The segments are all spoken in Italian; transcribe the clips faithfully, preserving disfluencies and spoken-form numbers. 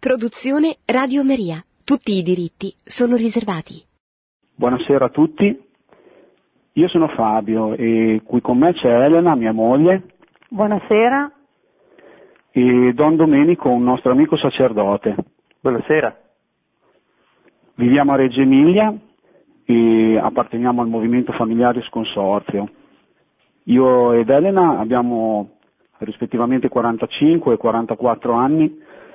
Produzione Radio Maria. Tutti i diritti sono riservati. Buonasera a tutti. Io sono Fabio e qui con me c'è Elena, mia moglie. Buonasera. E Don Domenico, un nostro amico sacerdote. Buonasera. Viviamo a Reggio Emilia e apparteniamo al movimento familiare Sconsorzio. Io ed Elena abbiamo rispettivamente quarantacinque e quarantaquattro anni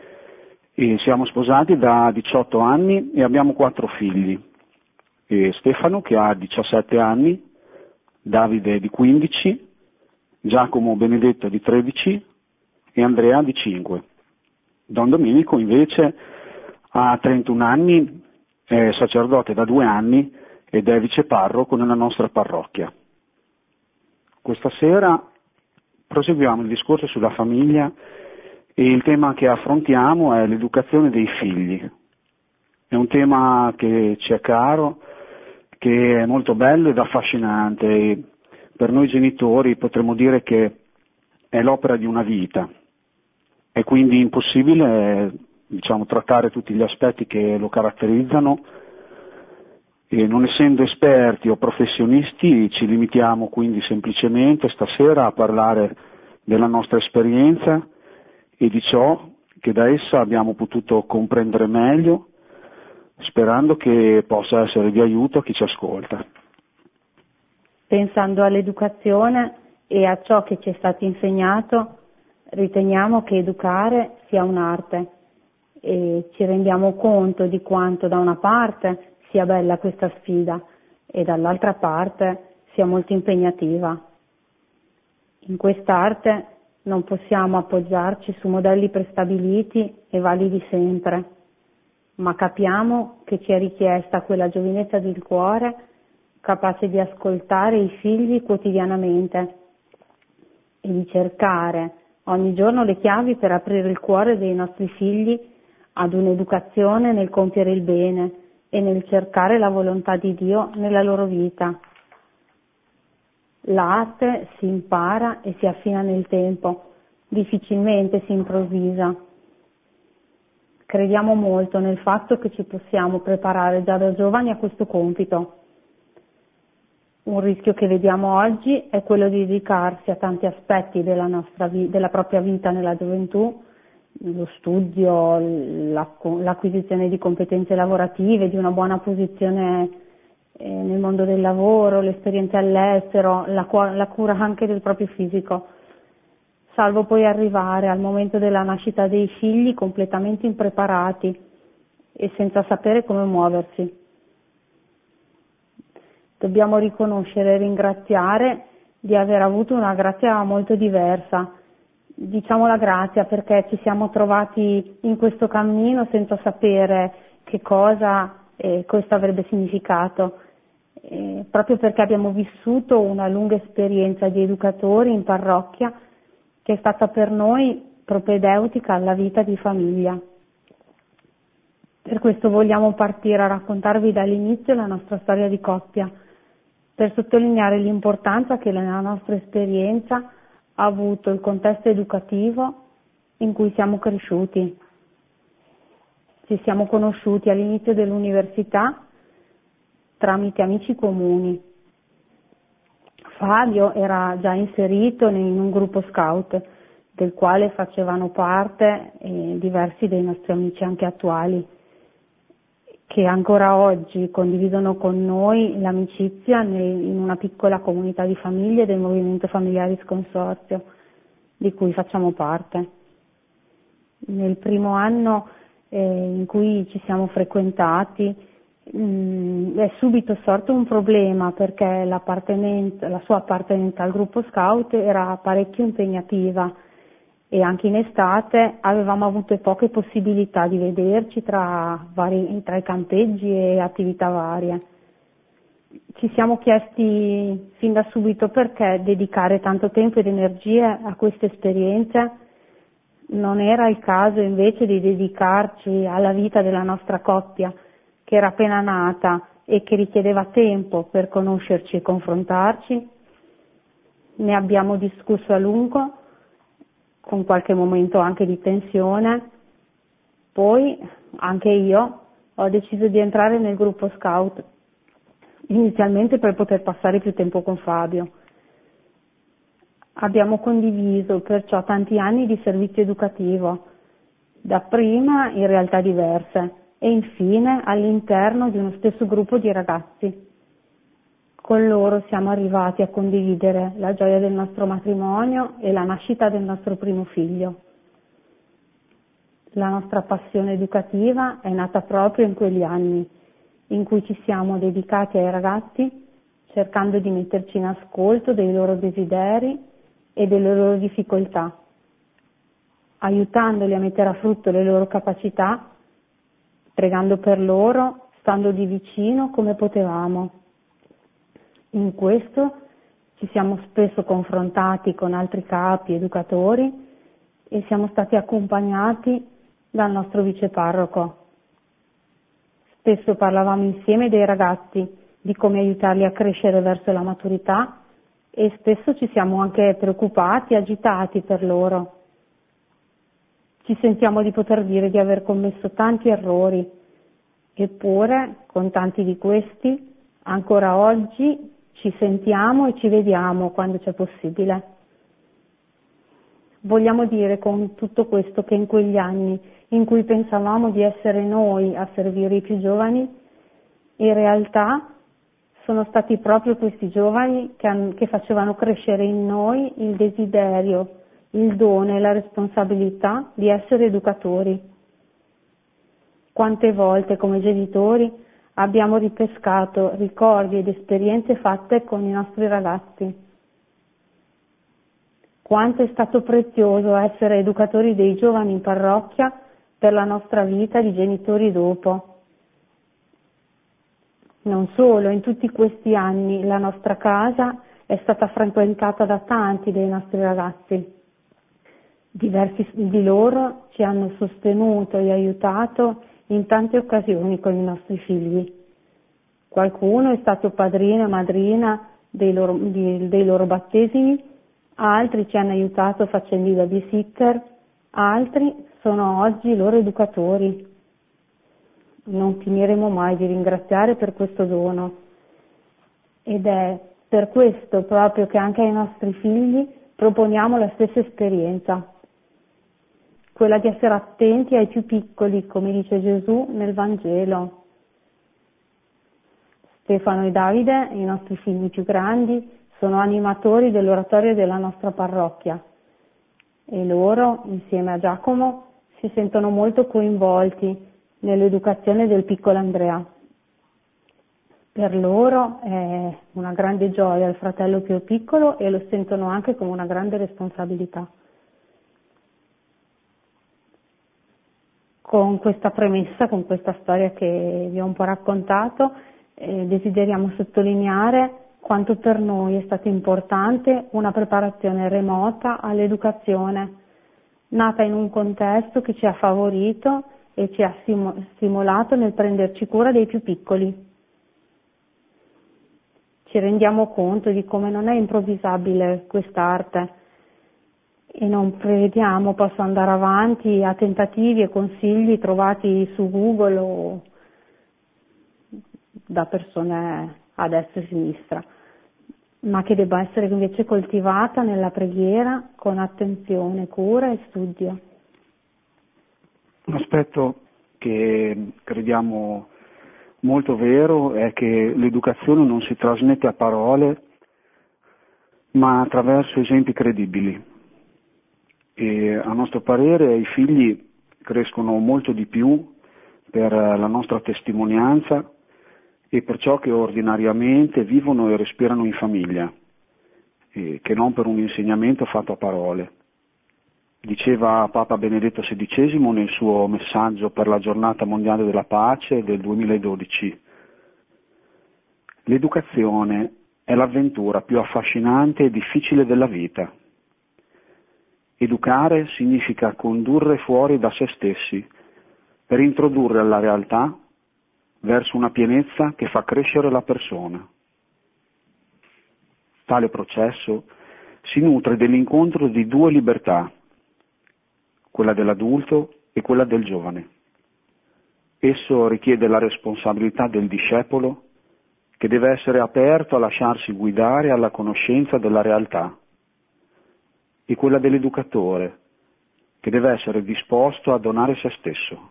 e siamo sposati da diciotto anni e abbiamo quattro figli. E Stefano che ha diciassette anni, Davide di quindici, Giacomo Benedetto di tredici e Andrea di cinque. Don Domenico invece ha trentuno anni, è sacerdote da due anni ed è viceparroco nella nostra parrocchia. Questa sera proseguiamo il discorso sulla famiglia e il tema che affrontiamo è l'educazione dei figli. È un tema che ci è caro, che è molto bello ed affascinante e per noi genitori potremmo dire che è l'opera di una vita. È quindi impossibile, diciamo, trattare tutti gli aspetti che lo caratterizzano e non essendo esperti o professionisti ci limitiamo quindi semplicemente stasera a parlare della nostra esperienza e di ciò che da essa abbiamo potuto comprendere meglio, sperando che possa essere di aiuto a chi ci ascolta. Pensando all'educazione e a ciò che ci è stato insegnato, riteniamo che educare sia un'arte e ci rendiamo conto di quanto da una parte sia bella questa sfida e dall'altra parte sia molto impegnativa. In quest'arte non possiamo appoggiarci su modelli prestabiliti e validi sempre, ma capiamo che ci è richiesta quella giovinezza del cuore capace di ascoltare i figli quotidianamente e di cercare ogni giorno le chiavi per aprire il cuore dei nostri figli ad un'educazione nel compiere il bene e nel cercare la volontà di Dio nella loro vita. L'arte si impara e si affina nel tempo, difficilmente si improvvisa. Crediamo molto nel fatto che ci possiamo preparare già da giovani a questo compito. Un rischio che vediamo oggi è quello di dedicarsi a tanti aspetti della, nostra vi- della propria vita nella gioventù, lo studio, l'acquisizione di competenze lavorative, di una buona posizione nel mondo del lavoro, le esperienze all'estero, la, la cura anche del proprio fisico, salvo poi arrivare al momento della nascita dei figli completamente impreparati e senza sapere come muoversi. Dobbiamo riconoscere e ringraziare di aver avuto una grazia molto diversa. Diciamo la grazia perché ci siamo trovati in questo cammino senza sapere che cosa eh, questo avrebbe significato. Eh, proprio perché abbiamo vissuto una lunga esperienza di educatori in parrocchia che è stata per noi propedeutica alla vita di famiglia. Per questo vogliamo partire a raccontarvi dall'inizio la nostra storia di coppia, per sottolineare l'importanza che nella nostra esperienza ha avuto il contesto educativo in cui siamo cresciuti. Ci siamo conosciuti all'inizio dell'università tramite amici comuni. Fabio era già inserito in un gruppo scout del quale facevano parte eh, diversi dei nostri amici anche attuali, che ancora oggi condividono con noi l'amicizia in una piccola comunità di famiglie del movimento familiare Sconsorzio, di cui facciamo parte. Nel primo anno eh, in cui ci siamo frequentati mh, è subito sorto un problema perché l'appartenenza, la sua appartenenza al gruppo scout era parecchio impegnativa e anche in estate avevamo avuto poche possibilità di vederci tra, vari, tra i campeggi e attività varie. Ci siamo chiesti fin da subito perché dedicare tanto tempo ed energie a queste esperienze. Non era il caso invece di dedicarci alla vita della nostra coppia, che era appena nata e che richiedeva tempo per conoscerci e confrontarci. Ne abbiamo discusso a lungo, con qualche momento anche di tensione, Poi anche io ho deciso di entrare nel gruppo scout, inizialmente per poter passare più tempo con Fabio. Abbiamo condiviso perciò tanti anni di servizio educativo, dapprima in realtà diverse e infine all'interno di uno stesso gruppo di ragazzi. Con loro siamo arrivati a condividere la gioia del nostro matrimonio e la nascita del nostro primo figlio. La nostra passione educativa è nata proprio in quegli anni, in cui ci siamo dedicati ai ragazzi, cercando di metterci in ascolto dei loro desideri e delle loro difficoltà, aiutandoli a mettere a frutto le loro capacità, pregando per loro, standogli vicino come potevamo. In questo ci siamo spesso confrontati con altri capi, educatori, e siamo stati accompagnati dal nostro viceparroco. Spesso parlavamo insieme dei ragazzi, di come aiutarli a crescere verso la maturità, e spesso ci siamo anche preoccupati, agitati per loro. Ci sentiamo di poter dire di aver commesso tanti errori, eppure con tanti di questi ancora oggi ci sentiamo e ci vediamo quando c'è possibile. Vogliamo dire con tutto questo che in quegli anni in cui pensavamo di essere noi a servire i più giovani, in realtà sono stati proprio questi giovani che, han, che facevano crescere in noi il desiderio, il dono e la responsabilità di essere educatori. Quante volte come genitori abbiamo ripescato ricordi ed esperienze fatte con i nostri ragazzi. Quanto è stato prezioso essere educatori dei giovani in parrocchia per la nostra vita di genitori dopo. Non solo, in tutti questi anni la nostra casa è stata frequentata da tanti dei nostri ragazzi. Diversi di loro ci hanno sostenuto e aiutato in tante occasioni con i nostri figli. Qualcuno è stato padrino e madrina dei loro, di, dei loro battesimi, altri ci hanno aiutato facendo i babysitter, altri sono oggi i loro educatori. Non finiremo mai di ringraziare per questo dono, ed è per questo proprio che anche ai nostri figli proponiamo la stessa esperienza, quella di essere attenti ai più piccoli, come dice Gesù nel Vangelo. Stefano e Davide, i nostri figli più grandi, sono animatori dell'oratorio della nostra parrocchia e loro, insieme a Giacomo, si sentono molto coinvolti nell'educazione del piccolo Andrea. Per loro è una grande gioia il fratello più piccolo e lo sentono anche come una grande responsabilità. Con questa premessa, con questa storia che vi ho un po' raccontato, eh, desideriamo sottolineare quanto per noi è stata importante una preparazione remota all'educazione, nata in un contesto che ci ha favorito e ci ha stimolato nel prenderci cura dei più piccoli. Ci rendiamo conto di come non è improvvisabile quest'arte e non prevediamo possa andare avanti a tentativi e consigli trovati su Google o da persone a destra e sinistra, ma che debba essere invece coltivata nella preghiera con attenzione, cura e studio. Un aspetto che crediamo molto vero è che l'educazione non si trasmette a parole, ma attraverso esempi credibili. E a nostro parere i figli crescono molto di più per la nostra testimonianza e per ciò che ordinariamente vivono e respirano in famiglia, e che non per un insegnamento fatto a parole. Diceva Papa Benedetto sedicesimo nel suo messaggio per la giornata mondiale della pace del duemiladodici: l'educazione è l'avventura più affascinante e difficile della vita. Educare significa condurre fuori da se stessi per introdurre alla realtà verso una pienezza che fa crescere la persona. Tale processo si nutre dell'incontro di due libertà, quella dell'adulto e quella del giovane. Esso richiede la responsabilità del discepolo, che deve essere aperto a lasciarsi guidare alla conoscenza della realtà, e quella dell'educatore, che deve essere disposto a donare se stesso.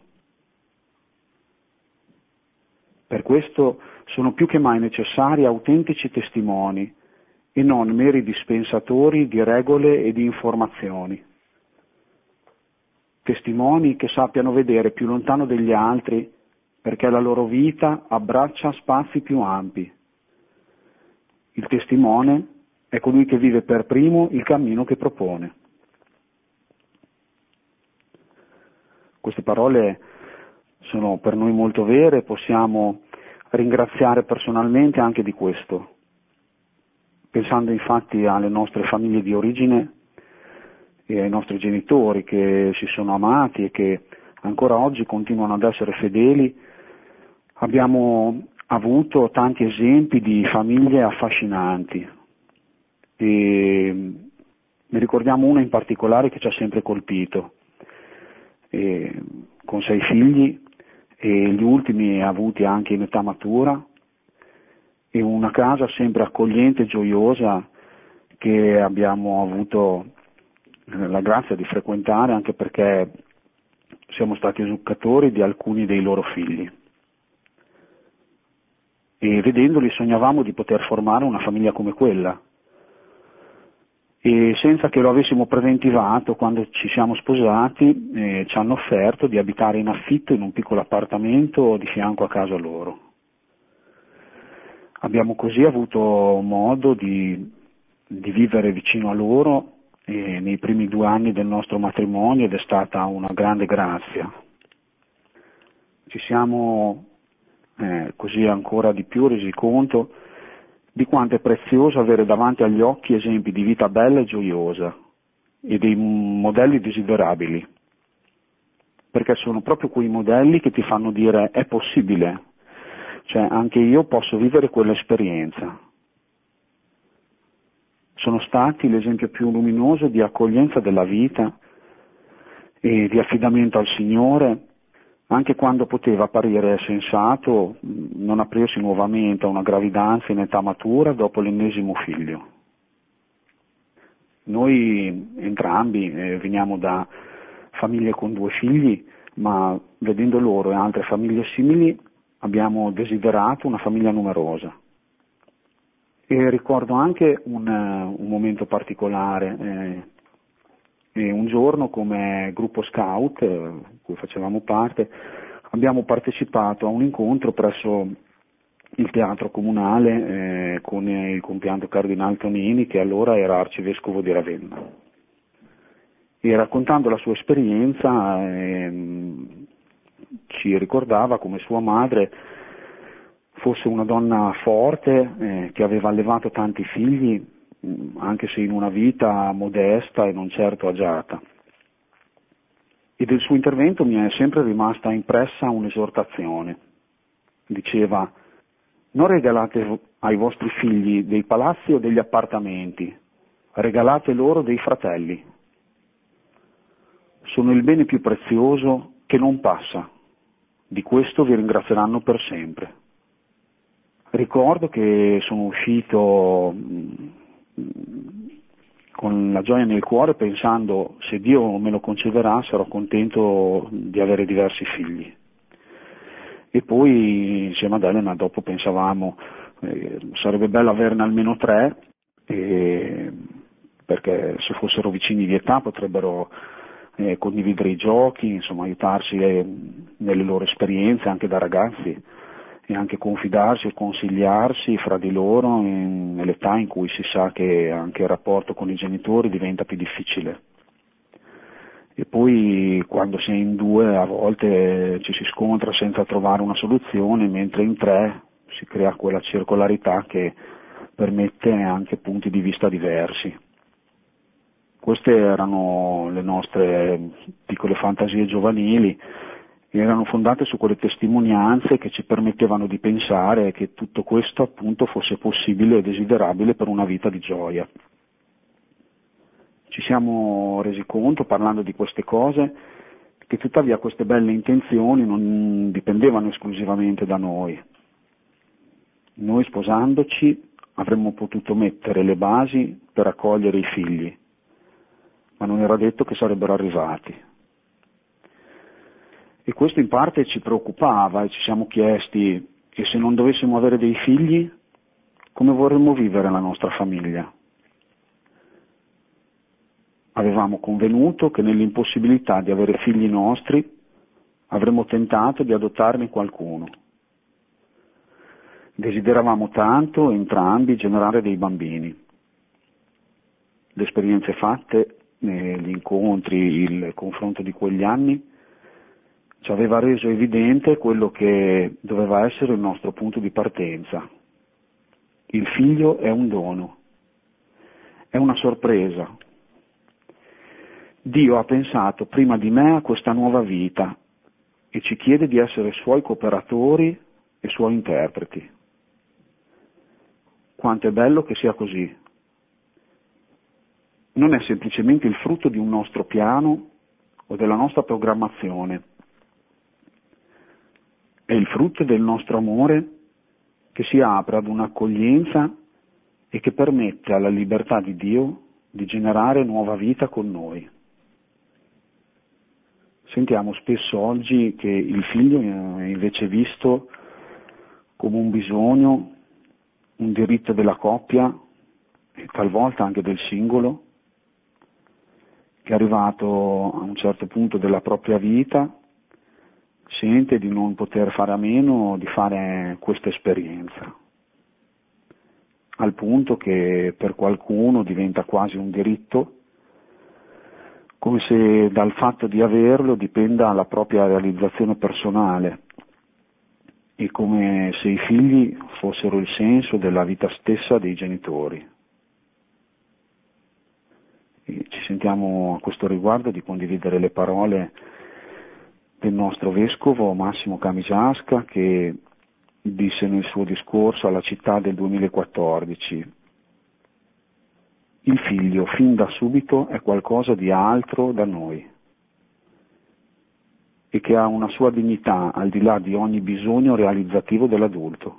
Per questo sono più che mai necessari autentici testimoni e non meri dispensatori di regole e di informazioni. Testimoni che sappiano vedere più lontano degli altri, perché la loro vita abbraccia spazi più ampi. Il testimone è colui che vive per primo il cammino che propone. Queste parole sono per noi molto vere, possiamo ringraziare personalmente anche di questo, pensando infatti alle nostre famiglie di origine e ai nostri genitori che si sono amati e che ancora oggi continuano ad essere fedeli. Abbiamo avuto tanti esempi di famiglie affascinanti e ne ricordiamo una in particolare che ci ha sempre colpito, e con sei figli e gli ultimi avuti anche in età matura, e una casa sempre accogliente e gioiosa che abbiamo avuto la grazia di frequentare, anche perché siamo stati educatori di alcuni dei loro figli. E vedendoli sognavamo di poter formare una famiglia come quella. E senza che lo avessimo preventivato, quando ci siamo sposati, eh, ci hanno offerto di abitare in affitto in un piccolo appartamento di fianco a casa loro. Abbiamo così avuto modo di, di vivere vicino a loro eh, nei primi due anni del nostro matrimonio, ed è stata una grande grazia. Ci siamo eh, così ancora di più resi conto di quanto è prezioso avere davanti agli occhi esempi di vita bella e gioiosa e dei modelli desiderabili, perché sono proprio quei modelli che ti fanno dire è possibile, cioè anche io posso vivere quell'esperienza. Sono stati l'esempio più luminoso di accoglienza della vita e di affidamento al Signore, anche quando poteva apparire sensato non aprirsi nuovamente a una gravidanza in età matura dopo l'ennesimo figlio. Noi entrambi eh, veniamo da famiglie con due figli, ma vedendo loro e altre famiglie simili abbiamo desiderato una famiglia numerosa. E ricordo anche un, un momento particolare. Eh, E un giorno, come gruppo scout, eh, cui facevamo parte, abbiamo partecipato a un incontro presso il teatro comunale eh, con il compianto Cardinale Tonini, che allora era arcivescovo di Ravenna. E raccontando la sua esperienza eh, ci ricordava come sua madre fosse una donna forte eh, che aveva allevato tanti figli, anche se in una vita modesta e non certo agiata. E del suo intervento mi è sempre rimasta impressa un'esortazione. Diceva: non regalate ai vostri figli dei palazzi o degli appartamenti, regalate loro dei fratelli. Sono il bene più prezioso che non passa, di questo vi ringrazieranno per sempre. Ricordo che sono uscito con la gioia nel cuore, pensando: se Dio me lo concederà sarò contento di avere diversi figli. E poi insieme ad Elena dopo pensavamo eh, sarebbe bello averne almeno tre, eh, perché se fossero vicini di età potrebbero eh, condividere i giochi, insomma aiutarsi eh, nelle loro esperienze anche da ragazzi, e anche confidarsi e consigliarsi fra di loro in, nell'età in cui si sa che anche il rapporto con i genitori diventa più difficile. E poi quando si è in due a volte ci si scontra senza trovare una soluzione, mentre in tre si crea quella circolarità che permette anche punti di vista diversi. Queste erano le nostre piccole fantasie giovanili, erano fondate su quelle testimonianze che ci permettevano di pensare che tutto questo appunto fosse possibile e desiderabile per una vita di gioia. Ci siamo resi conto, parlando di queste cose, che tuttavia queste belle intenzioni non dipendevano esclusivamente da noi. Noi sposandoci avremmo potuto mettere le basi per accogliere i figli, ma non era detto che sarebbero arrivati. E questo in parte ci preoccupava e ci siamo chiesti: e se non dovessimo avere dei figli, come vorremmo vivere la nostra famiglia? Avevamo convenuto che nell'impossibilità di avere figli nostri avremmo tentato di adottarne qualcuno. Desideravamo tanto entrambi generare dei bambini. Le esperienze fatte, gli incontri, il confronto di quegli anni ci aveva reso evidente quello che doveva essere il nostro punto di partenza. Il figlio è un dono, è una sorpresa. Dio ha pensato prima di me a questa nuova vita e ci chiede di essere suoi cooperatori e suoi interpreti. Quanto è bello che sia così. Non è semplicemente il frutto di un nostro piano o della nostra programmazione, è il frutto del nostro amore che si apre ad un'accoglienza e che permette alla libertà di Dio di generare nuova vita con noi. Sentiamo spesso oggi che il figlio è invece visto come un bisogno, un diritto della coppia e talvolta anche del singolo, che è arrivato a un certo punto della propria vita sente di non poter fare a meno di fare questa esperienza, al punto che per qualcuno diventa quasi un diritto, come se dal fatto di averlo dipenda la propria realizzazione personale e come se i figli fossero il senso della vita stessa dei genitori. E ci sentiamo a questo riguardo di condividere le parole del nostro vescovo Massimo Camisasca, che disse nel suo discorso alla città del duemilaquattordici: il figlio fin da subito è qualcosa di altro da noi e che ha una sua dignità al di là di ogni bisogno realizzativo dell'adulto.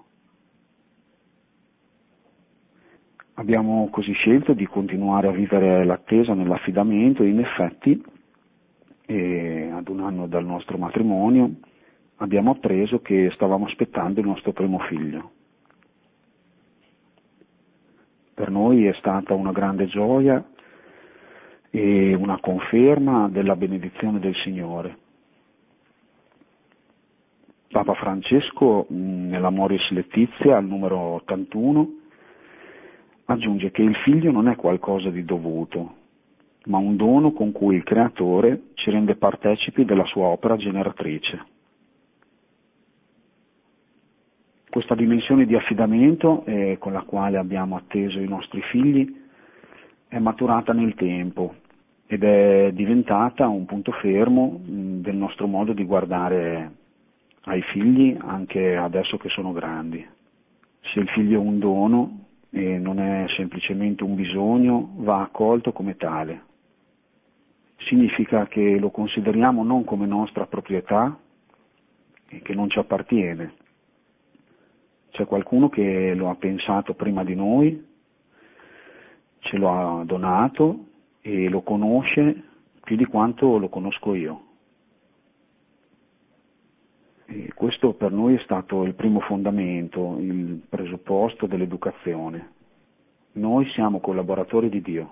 Abbiamo così scelto di continuare a vivere l'attesa nell'affidamento e in effetti, e ad un anno dal nostro matrimonio, abbiamo appreso che stavamo aspettando il nostro primo figlio. Per noi è stata una grande gioia e una conferma della benedizione del Signore. Papa Francesco, nell'Amoris Laetitia, al numero ottantuno, aggiunge che il figlio non è qualcosa di dovuto, ma un dono con cui il Creatore ci rende partecipi della sua opera generatrice. Questa dimensione di affidamento eh, con la quale abbiamo atteso i nostri figli è maturata nel tempo ed è diventata un punto fermo mh, del nostro modo di guardare ai figli anche adesso che sono grandi. Se il figlio è un dono e non è semplicemente un bisogno, va accolto come tale. Significa che lo consideriamo non come nostra proprietà e che non ci appartiene. C'è qualcuno che lo ha pensato prima di noi, ce lo ha donato e lo conosce più di quanto lo conosco io. E questo per noi è stato il primo fondamento, il presupposto dell'educazione. Noi siamo collaboratori di Dio.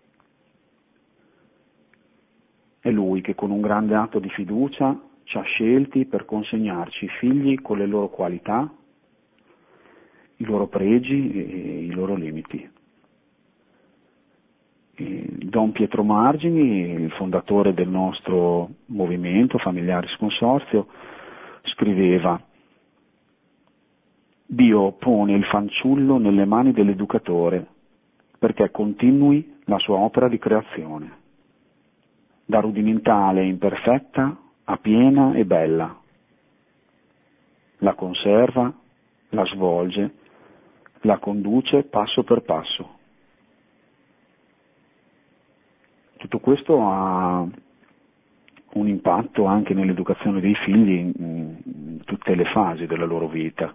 È Lui che con un grande atto di fiducia ci ha scelti per consegnarci i figli con le loro qualità, i loro pregi e i loro limiti. E Don Pietro Margini, il fondatore del nostro movimento Familiaris Consorzio, scriveva: Dio pone il fanciullo nelle mani dell'educatore perché continui la sua opera di creazione, da rudimentale e imperfetta a piena e bella. La conserva, la svolge, la conduce passo per passo. Tutto questo ha un impatto anche nell'educazione dei figli in, in tutte le fasi della loro vita.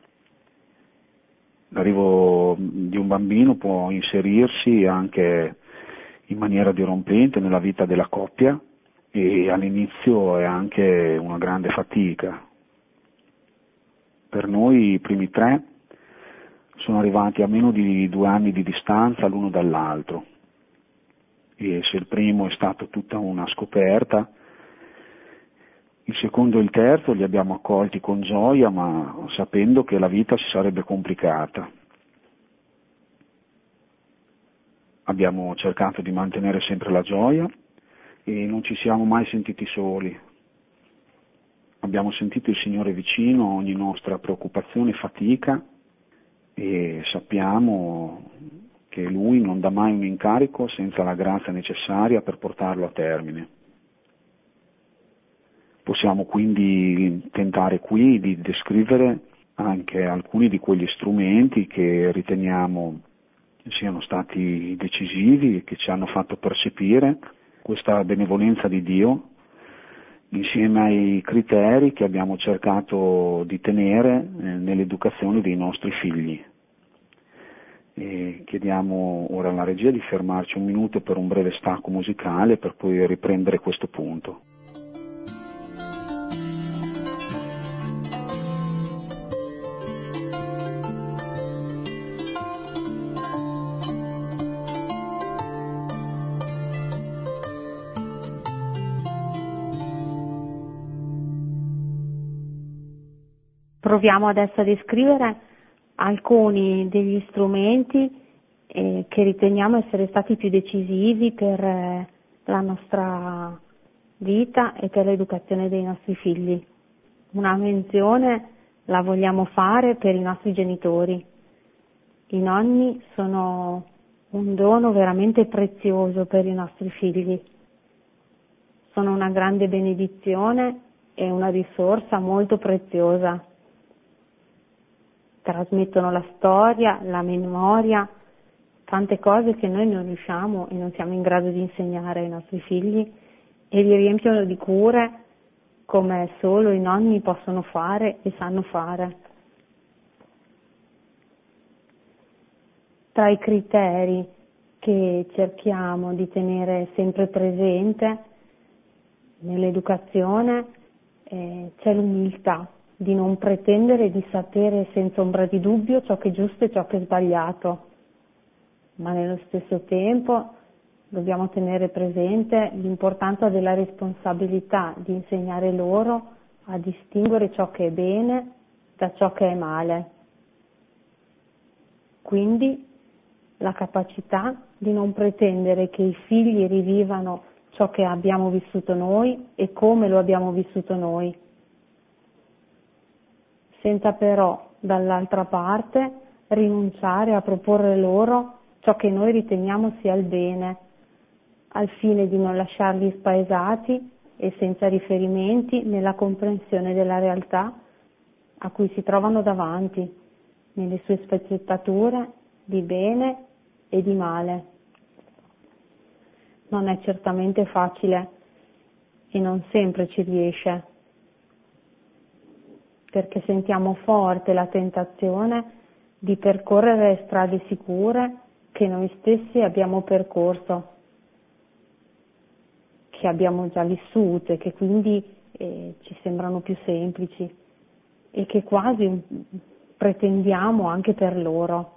L'arrivo di un bambino può inserirsi anche in maniera dirompente nella vita della coppia e all'inizio è anche una grande fatica. Per noi i primi tre sono arrivati a meno di due anni di distanza l'uno dall'altro e se il primo è stato tutta una scoperta, il secondo e il terzo li abbiamo accolti con gioia, ma sapendo che la vita si sarebbe complicata. Abbiamo cercato di mantenere sempre la gioia e non ci siamo mai sentiti soli. Abbiamo sentito il Signore vicino a ogni nostra preoccupazione e fatica e sappiamo che Lui non dà mai un incarico senza la grazia necessaria per portarlo a termine. Possiamo quindi tentare qui di descrivere anche alcuni di quegli strumenti che riteniamo siano stati decisivi e che ci hanno fatto percepire questa benevolenza di Dio insieme ai criteri che abbiamo cercato di tenere eh, nell'educazione dei nostri figli. E chiediamo ora alla regia di fermarci un minuto per un breve stacco musicale per poi riprendere questo punto. Proviamo adesso a descrivere alcuni degli strumenti eh, che riteniamo essere stati più decisivi per eh, la nostra vita e per l'educazione dei nostri figli. Una menzione la vogliamo fare per i nostri genitori. I nonni sono un dono veramente prezioso per i nostri figli. Sono una grande benedizione e una risorsa molto preziosa. Trasmettono la storia, la memoria, tante cose che noi non riusciamo e non siamo in grado di insegnare ai nostri figli e li riempiono di cure come solo i nonni possono fare e sanno fare. Tra i criteri che cerchiamo di tenere sempre presente nell'educazione eh, c'è l'umiltà, di non pretendere di sapere senza ombra di dubbio ciò che è giusto e ciò che è sbagliato, ma nello stesso tempo dobbiamo tenere presente l'importanza della responsabilità di insegnare loro a distinguere ciò che è bene da ciò che è male. Quindi la capacità di non pretendere che i figli rivivano ciò che abbiamo vissuto noi e come lo abbiamo vissuto noi, senza però dall'altra parte rinunciare a proporre loro ciò che noi riteniamo sia il bene, al fine di non lasciarli spaesati e senza riferimenti nella comprensione della realtà a cui si trovano davanti, nelle sue sfaccettature di bene e di male. Non è certamente facile e non sempre ci riesce, perché sentiamo forte la tentazione di percorrere strade sicure che noi stessi abbiamo percorso, che abbiamo già vissute, che quindi eh, ci sembrano più semplici e che quasi pretendiamo anche per loro.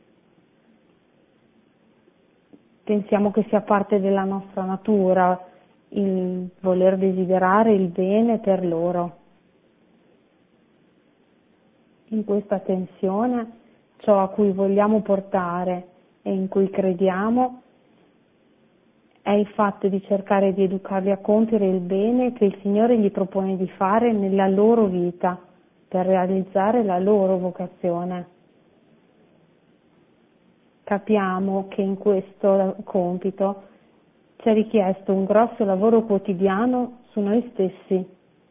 Pensiamo che sia parte della nostra natura il voler desiderare il bene per loro. In questa tensione, ciò a cui vogliamo portare e in cui crediamo è il fatto di cercare di educarli a compiere il bene che il Signore gli propone di fare nella loro vita per realizzare la loro vocazione. Capiamo che in questo compito c'è richiesto un grosso lavoro quotidiano su noi stessi,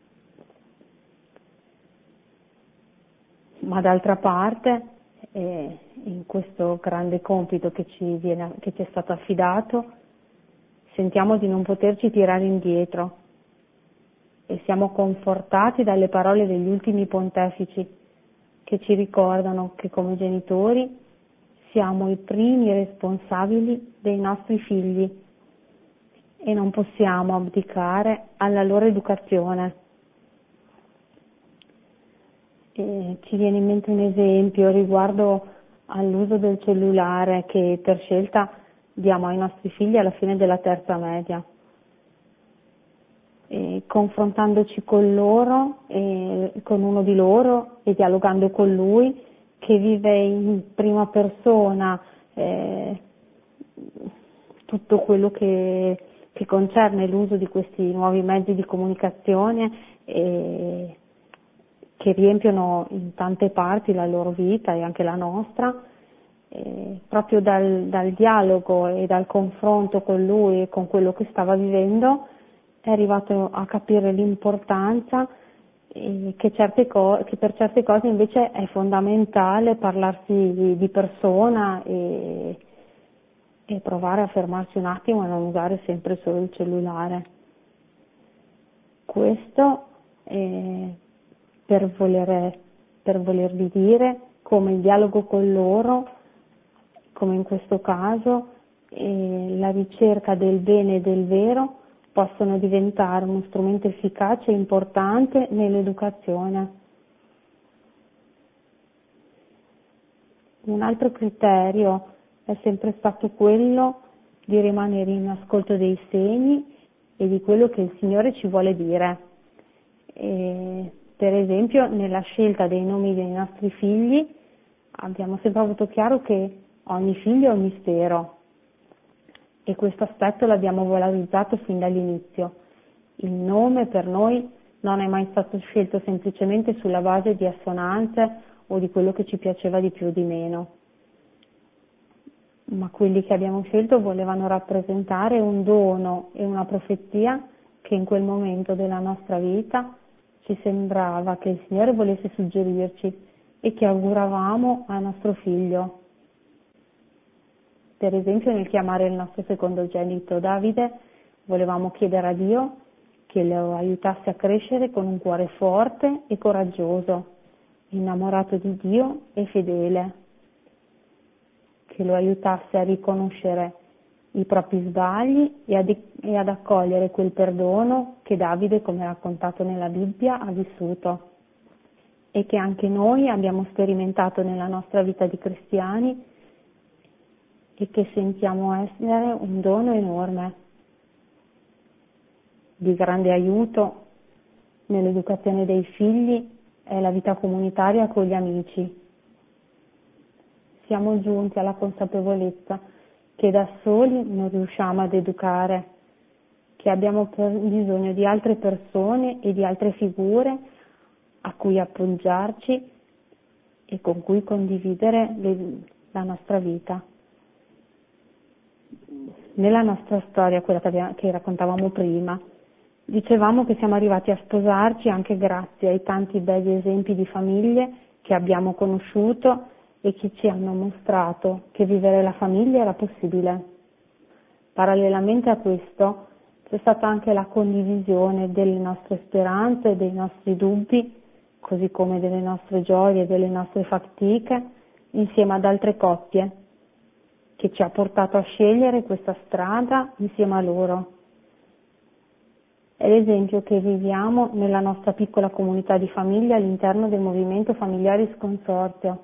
ma d'altra parte eh, in questo grande compito che ci, viene, che ci è stato affidato sentiamo di non poterci tirare indietro siamo confortati dalle parole degli ultimi pontefici che ci ricordano che come genitori siamo i primi responsabili dei nostri figli e non possiamo abdicare alla loro educazione. E ci viene in mente un esempio riguardo all'uso del cellulare che per scelta diamo ai nostri figli alla fine della terza media. E confrontandoci con loro, e con uno di loro e dialogando con lui che vive in prima persona eh, tutto quello che, che concerne l'uso di questi nuovi mezzi di comunicazione e che riempiono in tante parti la loro vita e anche la nostra, e proprio dal, dal dialogo e dal confronto con lui e con quello che stava vivendo è arrivato a capire l'importanza eh, che, certe co- che per certe cose invece è fondamentale parlarsi di, di persona e, e provare a fermarsi un attimo e non usare sempre solo il cellulare. Questo è per, volere, per volervi dire come il dialogo con loro, come in questo caso, e la ricerca del bene e del vero possono diventare uno strumento efficace e importante nell'educazione. Un altro criterio è sempre stato quello di rimanere in ascolto dei segni e di quello che il Signore ci vuole dire. E, per esempio, nella scelta dei nomi dei nostri figli abbiamo sempre avuto chiaro che ogni figlio è un mistero. E questo aspetto l'abbiamo valorizzato fin dall'inizio. Il nome per noi non è mai stato scelto semplicemente sulla base di assonanze o di quello che ci piaceva di più o di meno, ma quelli che abbiamo scelto volevano rappresentare un dono e una profezia che in quel momento della nostra vita ci sembrava che il Signore volesse suggerirci e che auguravamo al nostro figlio. Per esempio, nel chiamare il nostro secondogenito Davide, volevamo chiedere a Dio che lo aiutasse a crescere con un cuore forte e coraggioso, innamorato di Dio e fedele, che lo aiutasse a riconoscere i propri sbagli e ad, e ad accogliere quel perdono che Davide, come raccontato nella Bibbia, ha vissuto e che anche noi abbiamo sperimentato nella nostra vita di cristiani e che sentiamo essere un dono enorme, di grande aiuto nell'educazione dei figli e la vita comunitaria con gli amici. Siamo giunti alla consapevolezza che da soli non riusciamo ad educare, che abbiamo bisogno di altre persone e di altre figure a cui appoggiarci e con cui condividere le, la nostra vita. Nella nostra storia, quella che, abbiamo, che raccontavamo prima, dicevamo che siamo arrivati a sposarci anche grazie ai tanti begli esempi di famiglie che abbiamo conosciuto e che ci hanno mostrato che vivere la famiglia era possibile. Parallelamente a questo c'è stata anche la condivisione delle nostre speranze e dei nostri dubbi, così come delle nostre gioie e delle nostre fatiche, insieme ad altre coppie, che ci ha portato a scegliere questa strada insieme a loro. È l'esempio che viviamo nella nostra piccola comunità di famiglia all'interno del movimento Familiaris Consortio.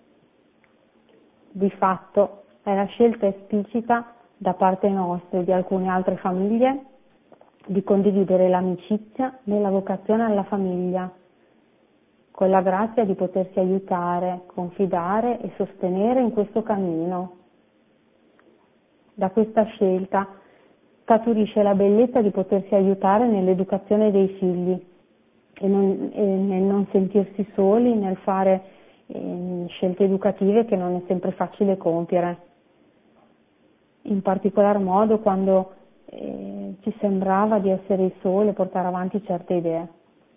Di fatto è la scelta esplicita da parte nostra e di alcune altre famiglie di condividere l'amicizia nella vocazione alla famiglia, con la grazia di potersi aiutare, confidare e sostenere in questo cammino. Da questa scelta scaturisce la bellezza di potersi aiutare nell'educazione dei figli e, non, e nel non sentirsi soli nel fare eh, scelte educative che non è sempre facile compiere, in particolar modo quando eh, ci sembrava di essere i soli a portare avanti certe idee.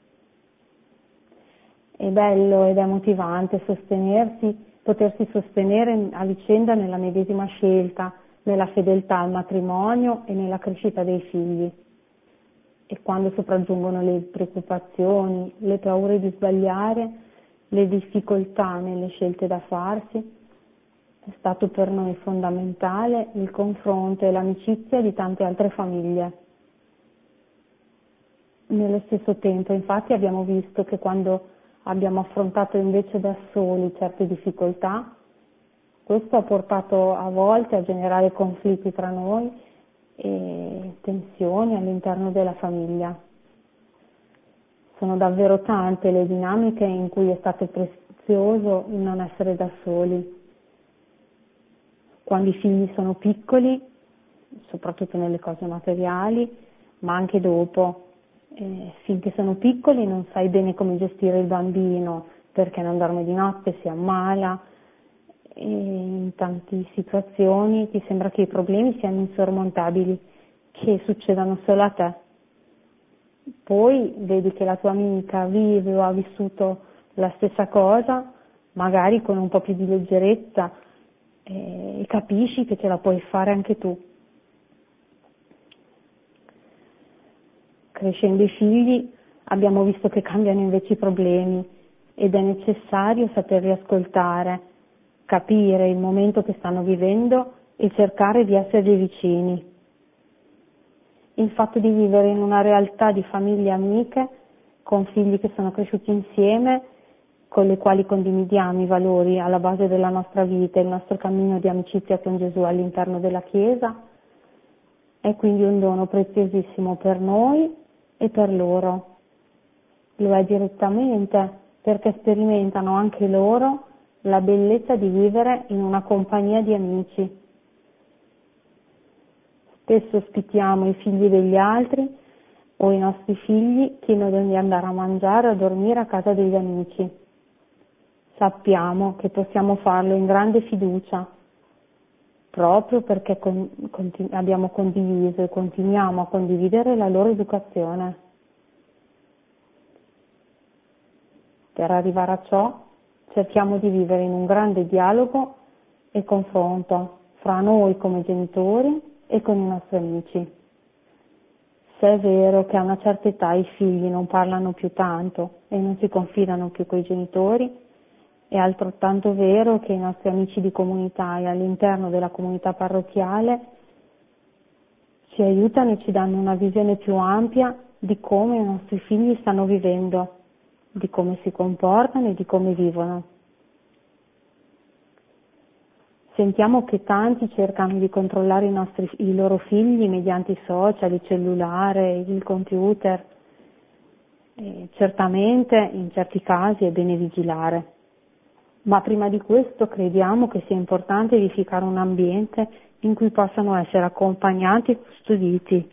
È bello ed è motivante sostenersi, potersi sostenere a vicenda nella medesima scelta, nella fedeltà al matrimonio e nella crescita dei figli. e quando sopraggiungono le preoccupazioni, le paure di sbagliare, le difficoltà nelle scelte da farsi, è stato per noi fondamentale il confronto e l'amicizia di tante altre famiglie. Nello stesso tempo, infatti, abbiamo visto che quando abbiamo affrontato invece da soli certe difficoltà, questo ha portato a volte a generare conflitti tra noi e tensioni all'interno della famiglia. Sono davvero tante le dinamiche in cui è stato prezioso il non essere da soli. Quando i figli sono piccoli, soprattutto nelle cose materiali, ma anche dopo, eh, finché sono piccoli non sai bene come gestire il bambino, perché non dorme di notte, si ammala, e in tante situazioni ti sembra che i problemi siano insormontabili, che succedano solo a te. Poi vedi che la tua amica vive o ha vissuto la stessa cosa, magari con un po' più di leggerezza, e capisci che ce la puoi fare anche tu. Crescendo i figli abbiamo visto che cambiano invece i problemi ed è necessario saperli ascoltare, capire il momento che stanno vivendo e cercare di essergli vicini. Il fatto di vivere in una realtà di famiglie amiche, con figli che sono cresciuti insieme, con le quali condividiamo i valori alla base della nostra vita e il nostro cammino di amicizia con Gesù all'interno della Chiesa, è quindi un dono preziosissimo per noi e per loro. Lo è direttamente perché sperimentano anche loro la bellezza di vivere in una compagnia di amici. Spesso ospitiamo i figli degli altri o i nostri figli chiedono di andare a mangiare o a dormire a casa degli amici. Sappiamo che possiamo farlo in grande fiducia, proprio perché con, continu- abbiamo condiviso e continuiamo a condividere la loro educazione. Per arrivare a ciò, cerchiamo di vivere in un grande dialogo e confronto fra noi come genitori e con i nostri amici. Se è vero che a una certa età i figli non parlano più tanto e non si confidano più coi genitori, è altrettanto vero che i nostri amici di comunità e all'interno della comunità parrocchiale ci aiutano e ci danno una visione più ampia di come i nostri figli stanno vivendo, di come si comportano e di come vivono. Sentiamo che tanti cercano di controllare i, nostri, i loro figli mediante i social, il cellulare, il computer. E certamente in certi casi è bene vigilare, ma prima di questo crediamo che sia importante edificare un ambiente in cui possano essere accompagnati e custoditi.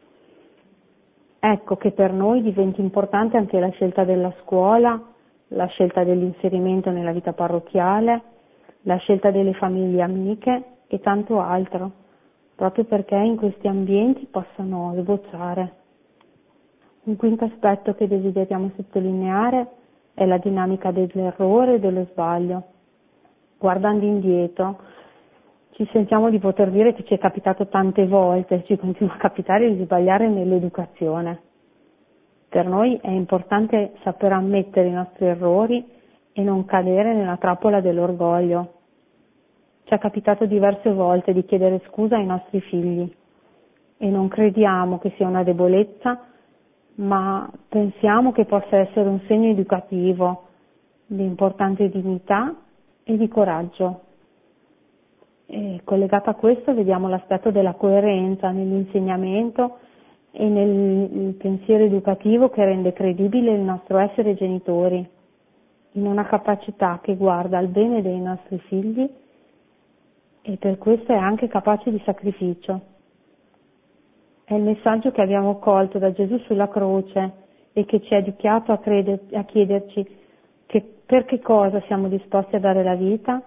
Ecco che per noi diventa importante anche la scelta della scuola, la scelta dell'inserimento nella vita parrocchiale, la scelta delle famiglie amiche e tanto altro, proprio perché in questi ambienti possano sbocciare. Un quinto aspetto che desideriamo sottolineare è la dinamica dell'errore e dello sbaglio. Guardando indietro, ci sentiamo di poter dire che ci è capitato tante volte, ci continua a capitare di sbagliare nell'educazione. Per noi è importante saper ammettere i nostri errori e non cadere nella trappola dell'orgoglio. Ci è capitato diverse volte di chiedere scusa ai nostri figli e non crediamo che sia una debolezza, ma pensiamo che possa essere un segno educativo di importante dignità e di coraggio. E collegato a questo vediamo l'aspetto della coerenza nell'insegnamento e nel pensiero educativo che rende credibile il nostro essere genitori, in una capacità che guarda al bene dei nostri figli e per questo è anche capace di sacrificio. È il messaggio che abbiamo colto da Gesù sulla croce e che ci ha educato a, creder- a chiederci che per che cosa siamo disposti a dare la vita,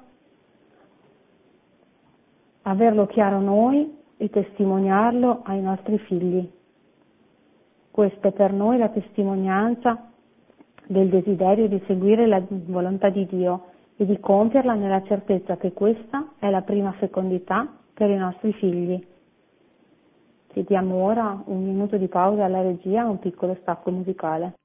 averlo chiaro noi e testimoniarlo ai nostri figli. Questa è per noi la testimonianza del desiderio di seguire la volontà di Dio e di compierla nella certezza che questa è la prima fecondità per i nostri figli. Chiediamo ora un minuto di pausa alla regia, un piccolo stacco musicale.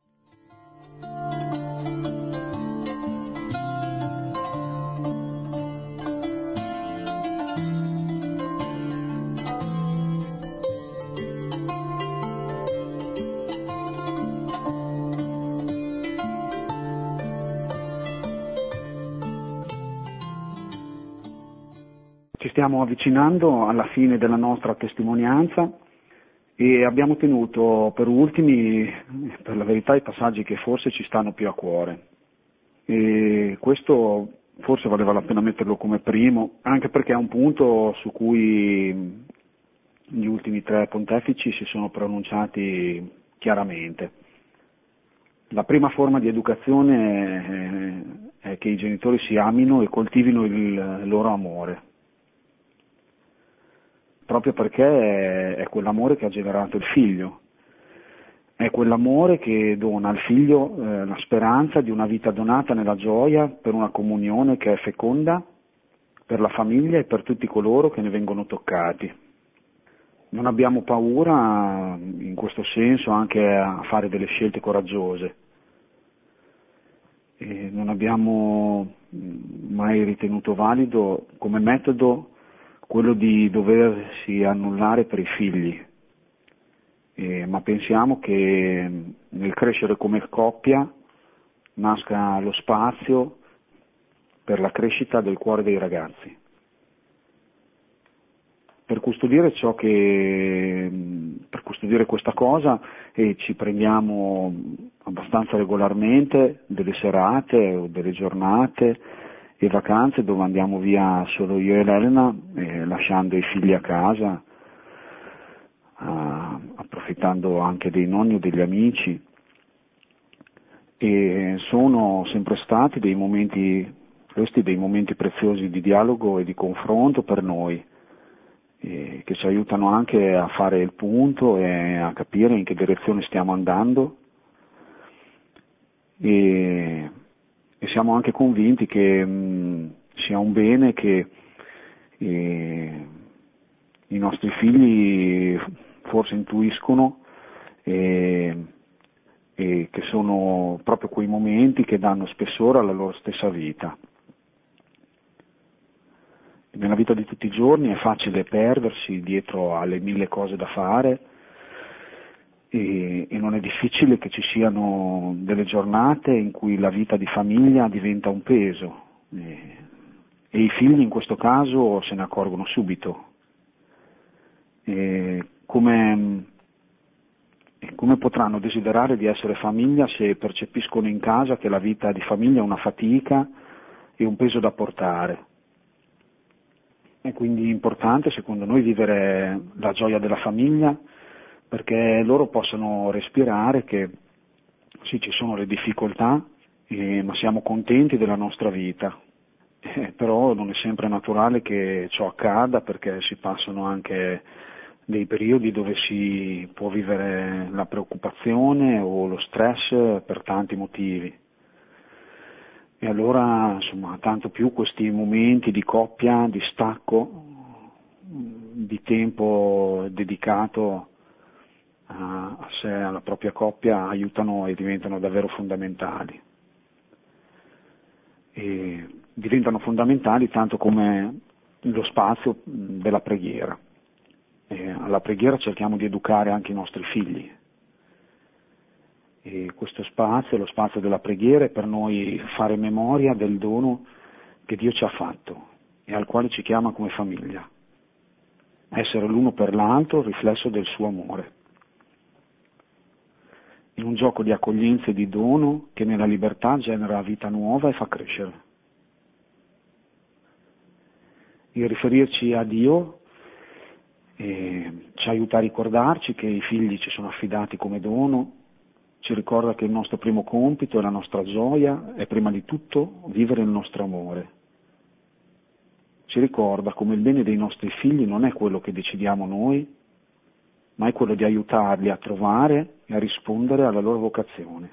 Ci stiamo avvicinando alla fine della nostra testimonianza e abbiamo tenuto per ultimi, per la verità, i passaggi che forse ci stanno più a cuore. E questo forse valeva la pena metterlo come primo, anche perché è un punto su cui gli ultimi tre pontefici si sono pronunciati chiaramente. La prima forma di educazione è che i genitori si amino e coltivino il loro amore, proprio perché è quell'amore che ha generato il figlio, è quell'amore che dona al figlio eh, la speranza di una vita donata nella gioia per una comunione che è feconda per la famiglia e per tutti coloro che ne vengono toccati. Non abbiamo paura in questo senso anche a fare delle scelte coraggiose. E non abbiamo mai ritenuto valido come metodo quello di doversi annullare per i figli, eh, ma pensiamo che nel crescere come coppia nasca lo spazio per la crescita del cuore dei ragazzi. Per custodire ciò che, per custodire questa cosa e ci prendiamo abbastanza regolarmente delle serate o delle giornate e vacanze dove andiamo via solo io e l'Elena, eh, lasciando i figli a casa, ah, approfittando anche dei nonni o degli amici, e sono sempre stati dei momenti, questi dei momenti preziosi di dialogo e di confronto per noi, eh, che ci aiutano anche a fare il punto e a capire in che direzione stiamo andando, e E siamo anche convinti che mh, sia un bene che eh, i nostri figli forse intuiscono e, e che sono proprio quei momenti che danno spessore alla loro stessa vita. Nella vita di tutti i giorni è facile perdersi dietro alle mille cose da fare, E, e non è difficile che ci siano delle giornate in cui la vita di famiglia diventa un peso, e, e i figli in questo caso se ne accorgono subito. E come, come potranno desiderare di essere famiglia se percepiscono in casa che la vita di famiglia è una fatica e un peso da portare? È quindi importante, secondo noi, vivere la gioia della famiglia, perché loro possano respirare che sì, ci sono le difficoltà, eh, ma siamo contenti della nostra vita, eh, però non è sempre naturale che ciò accada, perché si passano anche dei periodi dove si può vivere la preoccupazione o lo stress per tanti motivi. E allora, insomma, tanto più questi momenti di coppia, di stacco, di tempo dedicato a sé, alla propria coppia, aiutano e diventano davvero fondamentali. E diventano fondamentali tanto come lo spazio della preghiera. E alla preghiera cerchiamo di educare anche i nostri figli. E questo spazio, lo spazio della preghiera, è per noi fare memoria del dono che Dio ci ha fatto e al quale ci chiama come famiglia. Essere l'uno per l'altro riflesso del suo amore, in un gioco di accoglienza e di dono che nella libertà genera vita nuova e fa crescere. Il riferirci a Dio eh, ci aiuta a ricordarci che i figli ci sono affidati come dono, ci ricorda che il nostro primo compito e la nostra gioia è prima di tutto vivere il nostro amore. Ci ricorda come il bene dei nostri figli non è quello che decidiamo noi, ma è quello di aiutarli a trovare e a rispondere alla loro vocazione.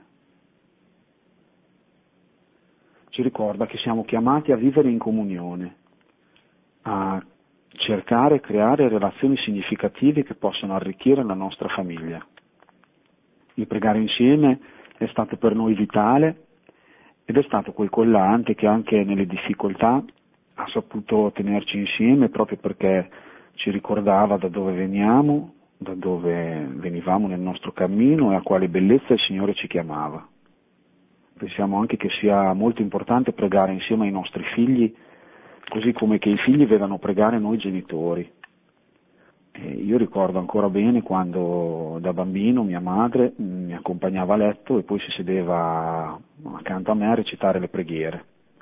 Ci ricorda che siamo chiamati a vivere in comunione, a cercare e creare relazioni significative che possano arricchire la nostra famiglia. Il pregare insieme è stato per noi vitale ed è stato quel collante che anche nelle difficoltà ha saputo tenerci insieme, proprio perché ci ricordava da dove veniamo, da dove venivamo nel nostro cammino e a quale bellezza il Signore ci chiamava. Pensiamo anche che sia molto importante pregare insieme ai nostri figli, così come che i figli vedano pregare noi genitori. E io ricordo ancora bene quando da bambino mia madre mi accompagnava a letto e poi si sedeva accanto a me a recitare le preghiere.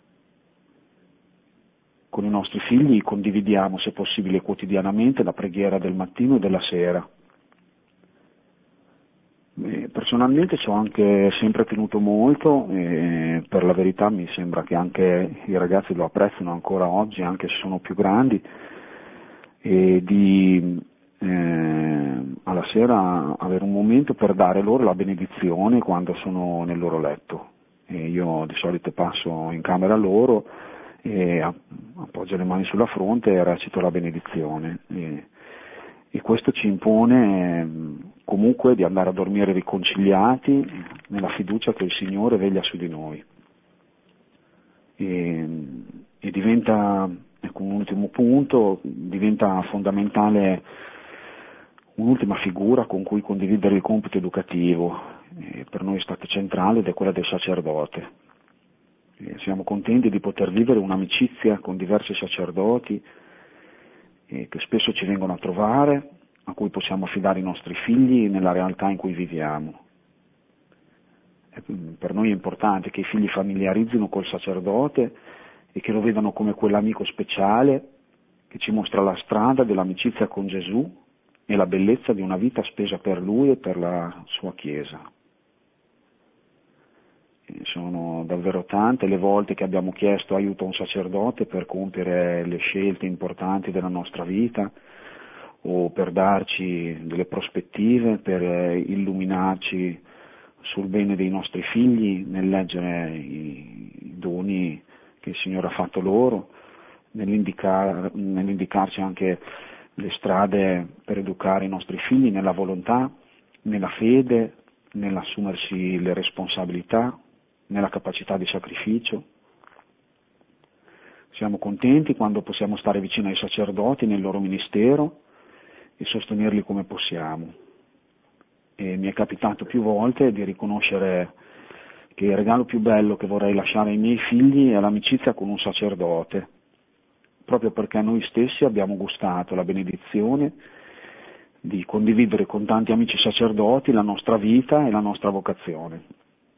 Con i nostri figli condividiamo, se possibile quotidianamente, la preghiera del mattino e della sera. E personalmente ci ho anche sempre tenuto molto e per la verità mi sembra che anche i ragazzi lo apprezzano ancora oggi, anche se sono più grandi, e di eh, alla sera avere un momento per dare loro la benedizione quando sono nel loro letto. E io di solito passo in camera loro e appoggio le mani sulla fronte e recito la benedizione. E, e questo ci impone comunque di andare a dormire riconciliati nella fiducia che il Signore veglia su di noi. E, e diventa, ecco, un ultimo punto, diventa fondamentale un'ultima figura con cui condividere il compito educativo. E per noi è stata centrale ed è quella del sacerdote. E siamo contenti di poter vivere un'amicizia con diversi sacerdoti eh, che spesso ci vengono a trovare, a cui possiamo affidare i nostri figli nella realtà in cui viviamo. E per noi è importante che i figli familiarizzino col sacerdote e che lo vedano come quell'amico speciale che ci mostra la strada dell'amicizia con Gesù e la bellezza di una vita spesa per Lui e per la sua Chiesa. Sono davvero tante le volte che abbiamo chiesto aiuto a un sacerdote per compiere le scelte importanti della nostra vita o per darci delle prospettive, per illuminarci sul bene dei nostri figli, nel leggere i doni che il Signore ha fatto loro, nell'indicar, nell'indicarci anche le strade per educare i nostri figli nella volontà, nella fede, nell'assumersi le responsabilità, nella capacità di sacrificio. Siamo contenti quando possiamo stare vicino ai sacerdoti nel loro ministero e sostenerli come possiamo. E mi è capitato più volte di riconoscere che il regalo più bello che vorrei lasciare ai miei figli è l'amicizia con un sacerdote, proprio perché noi stessi abbiamo gustato la benedizione di condividere con tanti amici sacerdoti la nostra vita e la nostra vocazione.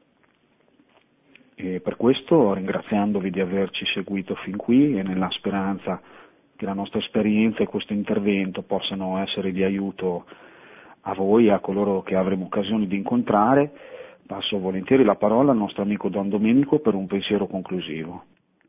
E per questo, ringraziandovi di averci seguito fin qui e nella speranza che la nostra esperienza e questo intervento possano essere di aiuto a voi e a coloro che avremo occasione di incontrare, passo volentieri la parola al nostro amico Don Domenico per un pensiero conclusivo.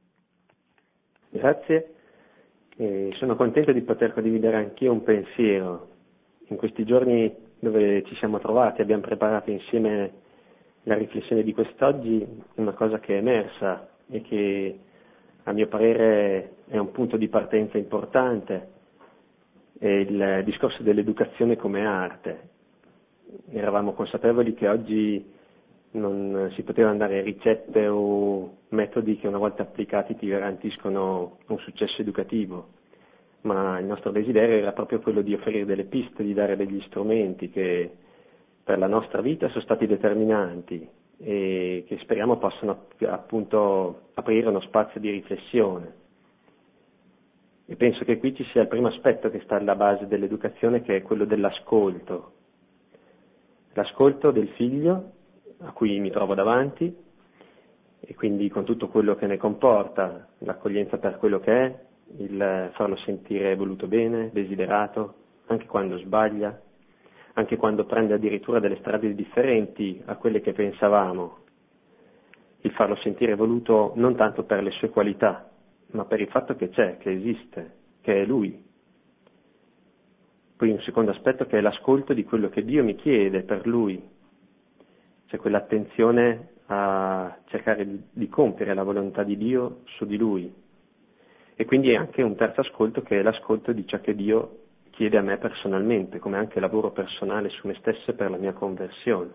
Grazie, e sono contento di poter condividere anch'io un pensiero. In questi giorni dove ci siamo trovati abbiamo preparato insieme la riflessione di quest'oggi, una cosa che è emersa e che a mio parere è un punto di partenza importante, è il discorso dell'educazione come arte. Eravamo consapevoli che oggi non si potevano dare ricette o metodi che una volta applicati ti garantiscono un successo educativo, ma il nostro desiderio era proprio quello di offrire delle piste, di dare degli strumenti che per la nostra vita sono stati determinanti e che speriamo possano appunto aprire uno spazio di riflessione. E penso che qui ci sia il primo aspetto che sta alla base dell'educazione, che è quello dell'ascolto. L'ascolto del figlio a cui mi trovo davanti e quindi con tutto quello che ne comporta, l'accoglienza per quello che è, il farlo sentire voluto bene, desiderato, anche quando sbaglia, anche quando prende addirittura delle strade differenti a quelle che pensavamo, il farlo sentire voluto non tanto per le sue qualità, ma per il fatto che c'è, che esiste, che è Lui. Poi un secondo aspetto che è l'ascolto di quello che Dio mi chiede per Lui, cioè quell'attenzione a cercare di, di compiere la volontà di Dio su di Lui. E quindi è anche un terzo ascolto, che è l'ascolto di ciò che Dio chiede a me personalmente, come anche lavoro personale su me stesso per la mia conversione.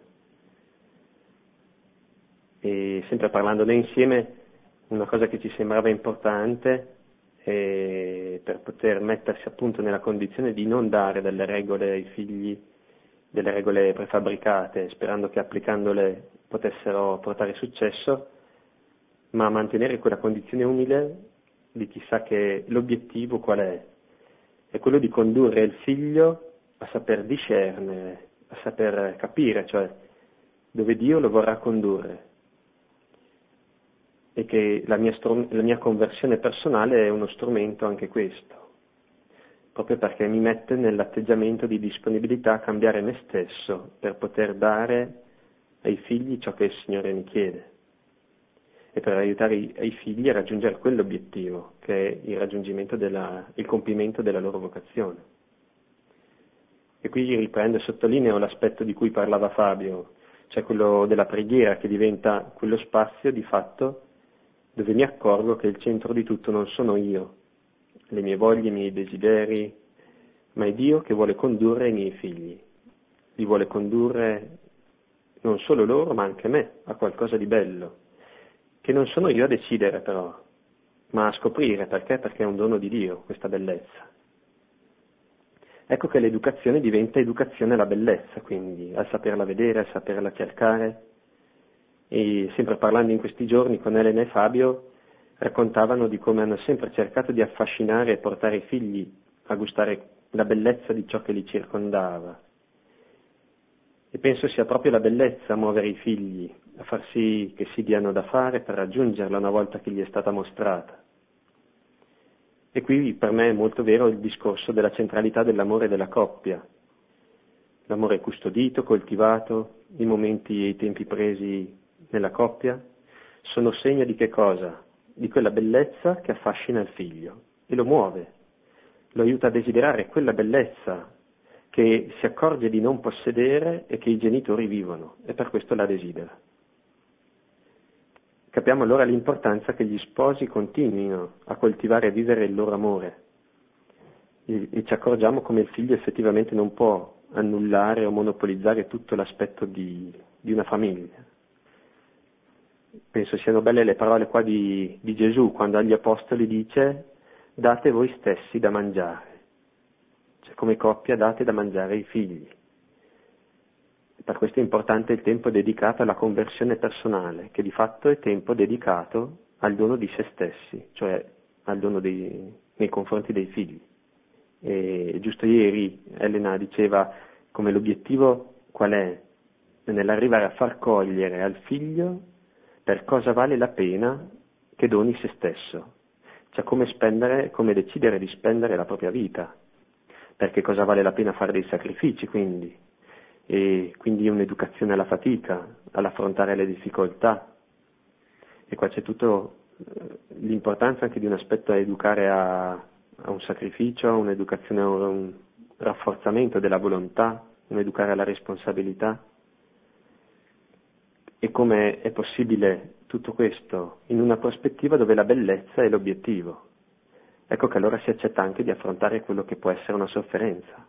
E sempre parlandone insieme, una cosa che ci sembrava importante è per poter mettersi appunto nella condizione di non dare delle regole ai figli, delle regole prefabbricate, sperando che applicandole potessero portare successo, ma mantenere quella condizione umile di chi sa che l'obiettivo qual è? È quello di condurre il figlio a saper discernere, a saper capire, cioè dove Dio lo vorrà condurre. E che la mia, strum- la mia conversione personale è uno strumento anche questo, proprio perché mi mette nell'atteggiamento di disponibilità a cambiare me stesso per poter dare ai figli ciò che il Signore mi chiede e per aiutare i, ai figli a raggiungere quell'obiettivo che è il raggiungimento della, il compimento della loro vocazione. E qui riprendo e sottolineo l'aspetto di cui parlava Fabio, cioè quello della preghiera, che diventa quello spazio di fatto dove mi accorgo che il centro di tutto non sono io, le mie voglie, i miei desideri, ma è Dio che vuole condurre i miei figli, li vuole condurre non solo loro ma anche me a qualcosa di bello, che non sono io a decidere però, ma a scoprire. Perché? Perché è un dono di Dio questa bellezza. Ecco che l'educazione diventa educazione alla bellezza, quindi al saperla vedere, al saperla cercare. E sempre parlando in questi giorni con Elena e Fabio, raccontavano di come hanno sempre cercato di affascinare e portare i figli a gustare la bellezza di ciò che li circondava. E penso sia proprio la bellezza a muovere i figli, a far sì che si diano da fare per raggiungerla una volta che gli è stata mostrata. E qui per me è molto vero il discorso della centralità dell'amore della coppia. L'amore custodito, coltivato, i momenti e i tempi presi nella coppia sono segno di che cosa? Di quella bellezza che affascina il figlio e lo muove, lo aiuta a desiderare quella bellezza che si accorge di non possedere e che i genitori vivono, e per questo la desidera. Capiamo allora l'importanza che gli sposi continuino a coltivare e a vivere il loro amore e, e ci accorgiamo come il figlio effettivamente non può annullare o monopolizzare tutto l'aspetto di, di una famiglia. Penso siano belle le parole qua di, di Gesù quando agli apostoli dice: date voi stessi da mangiare, cioè come coppia date da mangiare ai figli. Per questo è importante il tempo dedicato alla conversione personale, che di fatto è tempo dedicato al dono di se stessi, cioè al dono dei, nei confronti dei figli. E giusto ieri Elena diceva come l'obiettivo qual è? Nell'arrivare a far cogliere al figlio per cosa vale la pena che doni se stesso, cioè come spendere, come decidere di spendere la propria vita, perché cosa vale la pena fare dei sacrifici quindi, e quindi un'educazione alla fatica, all'affrontare le difficoltà. E qua c'è tutto l'importanza anche di un aspetto a educare a, a un sacrificio, a un'educazione, a un rafforzamento della volontà, un educare alla responsabilità. E come è possibile tutto questo in una prospettiva dove la bellezza è l'obiettivo. Ecco che allora si accetta anche di affrontare quello che può essere una sofferenza,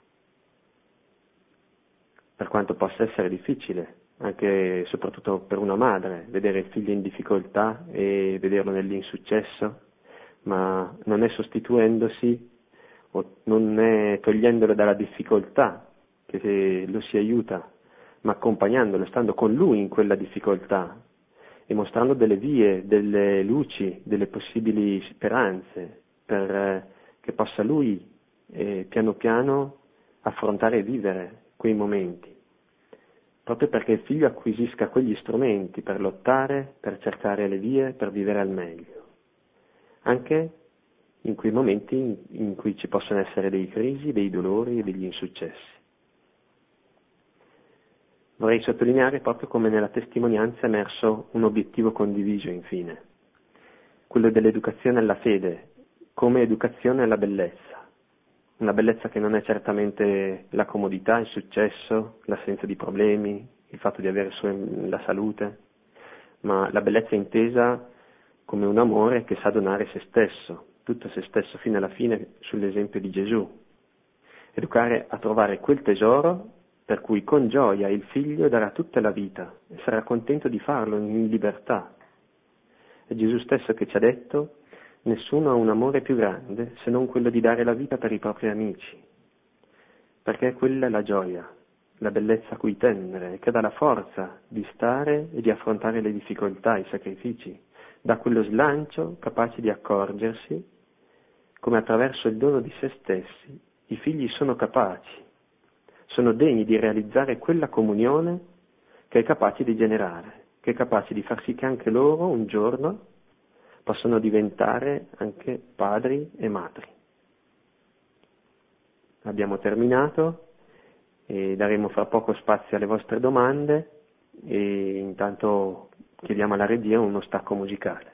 per quanto possa essere difficile, anche e soprattutto per una madre, vedere il figlio in difficoltà e vederlo nell'insuccesso, ma non è sostituendosi o non è togliendolo dalla difficoltà che lo si aiuta, ma accompagnandolo, stando con lui in quella difficoltà e mostrando delle vie, delle luci, delle possibili speranze per eh, che possa lui eh, piano piano affrontare e vivere quei momenti, proprio perché il figlio acquisisca quegli strumenti per lottare, per cercare le vie, per vivere al meglio, anche in quei momenti in, in cui ci possono essere dei crisi, dei dolori e degli insuccessi. Vorrei sottolineare proprio come nella testimonianza è emerso un obiettivo condiviso infine, quello dell'educazione alla fede come educazione alla bellezza, una bellezza che non è certamente la comodità, il successo, l'assenza di problemi, il fatto di avere la salute, ma la bellezza intesa come un amore che sa donare se stesso, tutto se stesso fino alla fine sull'esempio di Gesù. Educare a trovare quel tesoro per cui con gioia il figlio darà tutta la vita e sarà contento di farlo in libertà. È Gesù stesso che ci ha detto: nessuno ha un amore più grande se non quello di dare la vita per i propri amici, perché quella è la gioia, la bellezza a cui tendere, che dà la forza di stare e di affrontare le difficoltà, i sacrifici, dà quello slancio capace di accorgersi come attraverso il dono di se stessi i figli sono capaci, sono degni di realizzare quella comunione che è capace di generare, che è capace di far sì che anche loro un giorno possano diventare anche padri e madri. Abbiamo terminato e daremo fra poco spazio alle vostre domande e intanto chiediamo alla regia uno stacco musicale.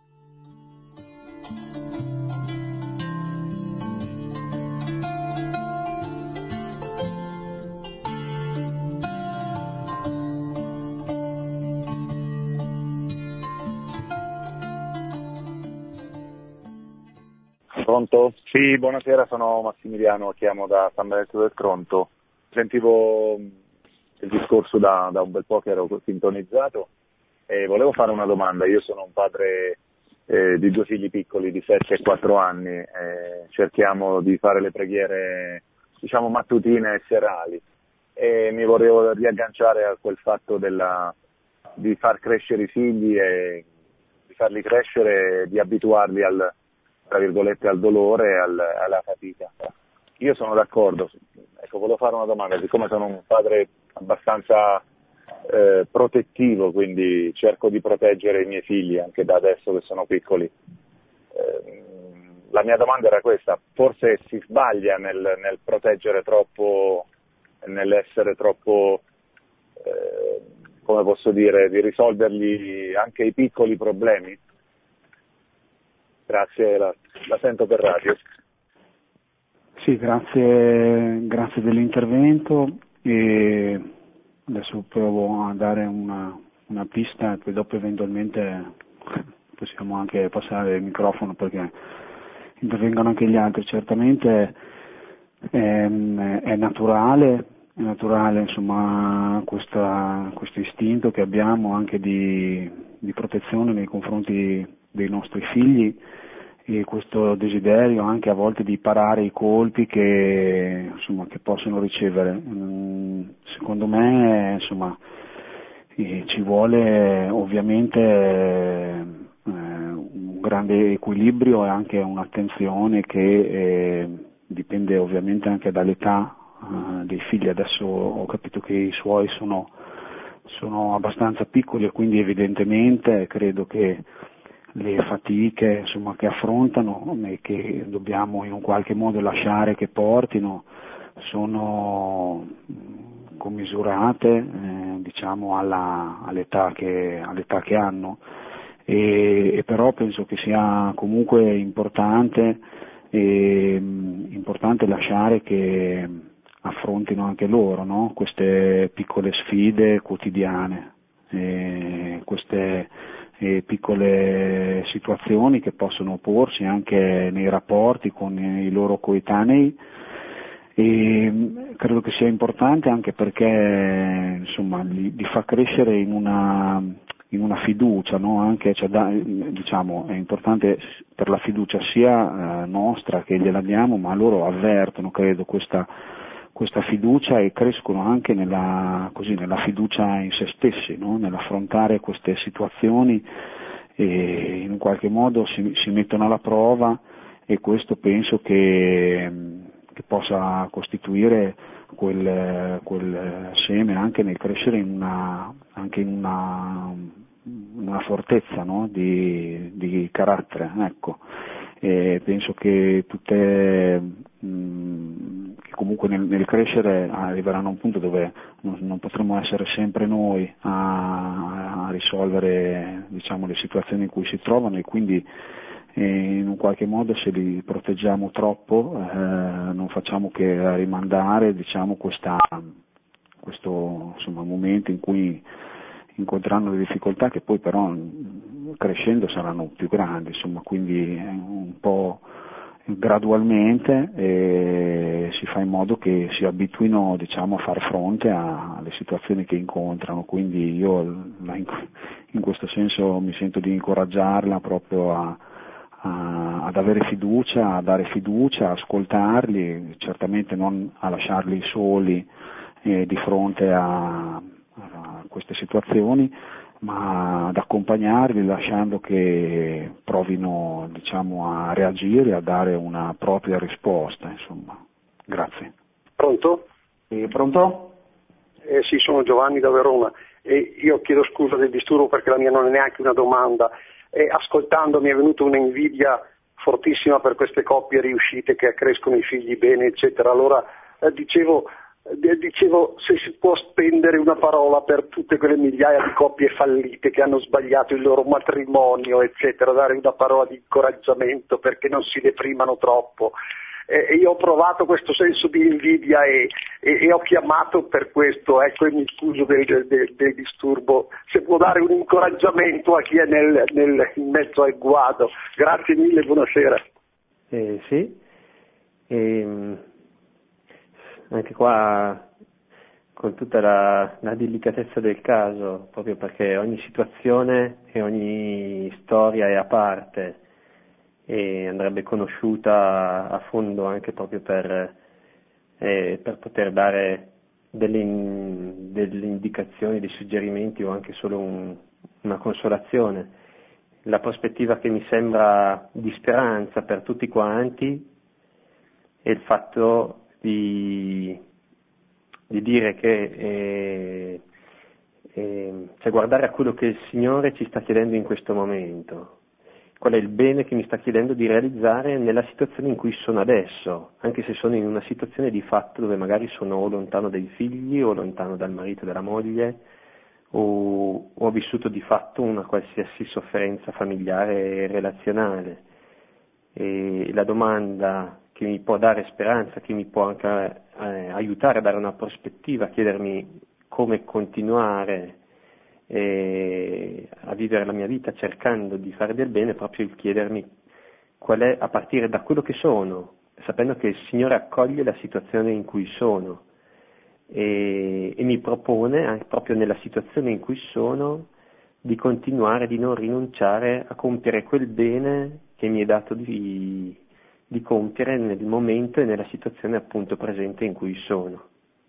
Pronto? Sì, buonasera, sono Massimiliano, chiamo da San Benedetto del Tronto. Sentivo il discorso da, da un bel po' che ero sintonizzato e volevo fare una domanda. Io sono un padre eh, di due figli piccoli di sette e quattro anni, eh, cerchiamo di fare le preghiere, diciamo, mattutine e serali, e mi volevo riagganciare a quel fatto della, di far crescere i figli e di farli crescere e di abituarli al, tra virgolette, al dolore e al, alla fatica. Io sono d'accordo, ecco, volevo fare una domanda, siccome sono un padre abbastanza eh, protettivo, quindi cerco di proteggere i miei figli anche da adesso che sono piccoli. Eh, la mia domanda era questa: forse si sbaglia nel, nel proteggere troppo, nell'essere troppo, eh, come posso dire, di risolvergli anche i piccoli problemi? Grazie, la, la sento per radio. Sì, grazie, grazie dell'intervento, e adesso provo a dare una, una pista e poi dopo eventualmente possiamo anche passare il microfono perché intervengono anche gli altri. Certamente è, è naturale, è naturale insomma questa, questo istinto che abbiamo anche di, di protezione nei confronti dei nostri figli, e questo desiderio anche a volte di parare i colpi che, insomma, che possono ricevere. Secondo me insomma, ci vuole ovviamente eh, un grande equilibrio e anche un'attenzione che eh, dipende ovviamente anche dall'età eh, dei figli. Adesso ho capito che i suoi sono, sono abbastanza piccoli e quindi evidentemente credo che le fatiche insomma, che affrontano e che dobbiamo in un qualche modo lasciare che portino sono commisurate eh, diciamo alla, all'età, che, all'età che hanno, e, e però penso che sia comunque importante, e, importante lasciare che affrontino anche loro, no? Queste piccole sfide quotidiane, e queste e piccole situazioni che possono porsi anche nei rapporti con i loro coetanei, e credo che sia importante anche perché insomma li, li fa crescere in una, in una fiducia, no? Anche, cioè, da, diciamo, è importante per la fiducia sia eh, nostra che gliela diamo, ma loro avvertono, credo, questa questa fiducia e crescono anche nella, così, nella fiducia in se stessi, no? Nell'affrontare queste situazioni, e in un qualche modo si, si mettono alla prova, e questo penso che, che possa costituire quel, quel seme anche nel crescere in una, anche in una, una fortezza, no? di, di carattere, ecco. E penso che tutte mh, che comunque nel, nel crescere arriveranno a un punto dove non, non potremo essere sempre noi a, a risolvere diciamo le situazioni in cui si trovano, e quindi eh, in un qualche modo se li proteggiamo troppo eh, non facciamo che rimandare diciamo questa, questo insomma, momento in cui incontreranno delle difficoltà che poi però crescendo saranno più grandi, insomma, quindi è un po' gradualmente e si fa in modo che si abituino, diciamo, a far fronte a, alle situazioni che incontrano, quindi io in, in questo senso mi sento di incoraggiarla proprio a, a, ad avere fiducia, a dare fiducia, a ascoltarli, certamente non a lasciarli soli eh, di fronte a, a queste situazioni, ma ad accompagnarli lasciando che provino, diciamo, a reagire, a dare una propria risposta, insomma. Grazie. Pronto? Eh, pronto? Eh, sì, sono Giovanni da Verona e io chiedo scusa del disturbo perché la mia non è neanche una domanda. E ascoltando mi è venuta un'invidia fortissima per queste coppie riuscite che crescono i figli bene, eccetera. Allora eh, dicevo Dicevo, se si può spendere una parola per tutte quelle migliaia di coppie fallite che hanno sbagliato il loro matrimonio, eccetera, dare una parola di incoraggiamento perché non si deprimano troppo. E io ho provato questo senso di invidia e, e, e ho chiamato per questo, ecco, e mi scuso del, del, del disturbo, se può dare un incoraggiamento a chi è nel, nel, in mezzo al guado. Grazie mille, buonasera. Eh, sì. E... Anche qua, con tutta la, la delicatezza del caso, proprio perché ogni situazione e ogni storia è a parte e andrebbe conosciuta a fondo anche proprio per, eh, per poter dare delle, in, delle indicazioni, dei suggerimenti o anche solo un, una consolazione. La prospettiva che mi sembra di speranza per tutti quanti è il fatto Di, di dire che eh, eh, cioè guardare a quello che il Signore ci sta chiedendo in questo momento, qual è il bene che mi sta chiedendo di realizzare nella situazione in cui sono adesso, anche se sono in una situazione di fatto dove magari sono o lontano dai figli o lontano dal marito e dalla moglie o, o ho vissuto di fatto una qualsiasi sofferenza familiare e relazionale. E la domanda che mi può dare speranza, che mi può anche eh, aiutare a dare una prospettiva, a chiedermi come continuare eh, a vivere la mia vita cercando di fare del bene, proprio il chiedermi qual è, a partire da quello che sono, sapendo che il Signore accoglie la situazione in cui sono e, e mi propone, anche proprio nella situazione in cui sono, di continuare, di non rinunciare a compiere quel bene che mi è dato di di compiere nel momento e nella situazione appunto presente in cui sono.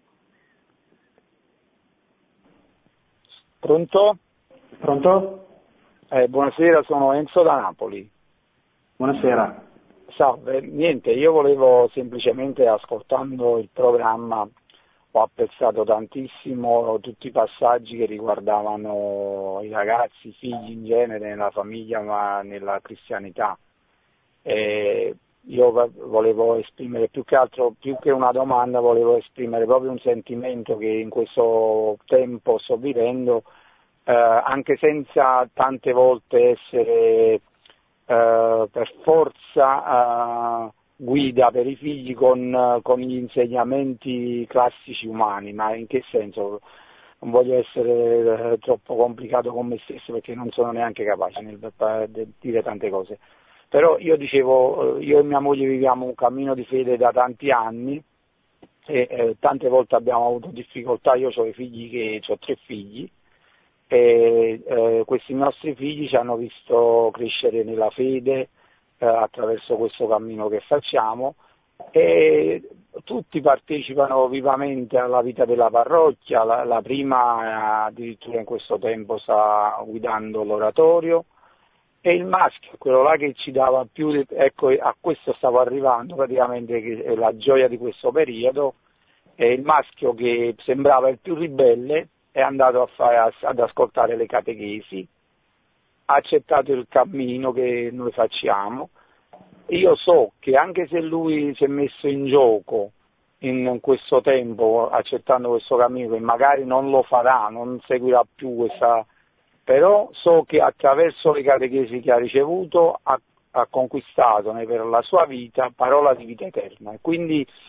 Pronto? Pronto? Eh, buonasera, sono Enzo da Napoli. Buonasera. Salve, niente, io volevo semplicemente, ascoltando il programma, ho apprezzato tantissimo tutti i passaggi che riguardavano i ragazzi, i figli in genere, nella famiglia, ma nella cristianità. E io volevo esprimere più che altro, più che una domanda, volevo esprimere proprio un sentimento che in questo tempo sto vivendo, eh, anche senza tante volte essere eh, per forza eh, guida per i figli con, con gli insegnamenti classici umani, ma in che senso? Non voglio essere eh, troppo complicato con me stesso perché non sono neanche capace nel, di dire tante cose. Però io dicevo, io e mia moglie viviamo un cammino di fede da tanti anni e eh, tante volte abbiamo avuto difficoltà, io ho i figli che ho tre figli e eh, questi nostri figli ci hanno visto crescere nella fede eh, attraverso questo cammino che facciamo e tutti partecipano vivamente alla vita della parrocchia, la, la prima addirittura in questo tempo sta guidando l'oratorio. E il maschio, quello là che ci dava più, ecco, a questo stavo arrivando praticamente, che è la gioia di questo periodo, è il maschio che sembrava il più ribelle, è andato a fare, ad ascoltare le catechesi, ha accettato il cammino che noi facciamo. Io so che anche se lui si è messo in gioco in questo tempo, accettando questo cammino, che magari non lo farà, non seguirà più questa... però so che attraverso le catechesi che ha ricevuto ha, ha conquistato per la sua vita parola di vita eterna e quindi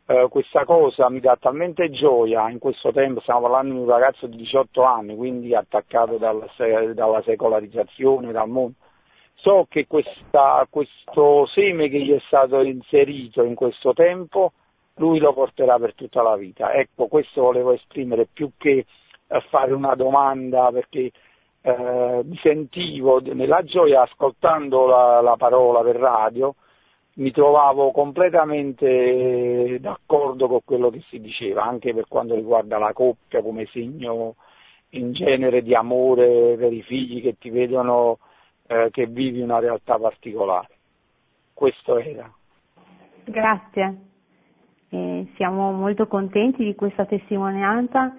eh, questa cosa mi dà talmente gioia in questo tempo, stiamo parlando di un ragazzo di diciotto anni, quindi attaccato dalla, dalla secolarizzazione, dal mondo. So che questa, questo seme che gli è stato inserito in questo tempo, lui lo porterà per tutta la vita. Ecco, questo volevo esprimere più che eh, fare una domanda, perché eh, mi sentivo nella gioia ascoltando la, la parola per radio, mi trovavo completamente d'accordo con quello che si diceva, anche per quanto riguarda la coppia come segno in genere di amore per i figli che ti vedono eh, che vivi una realtà particolare. Questo era. Grazie. Eh, siamo molto contenti di questa testimonianza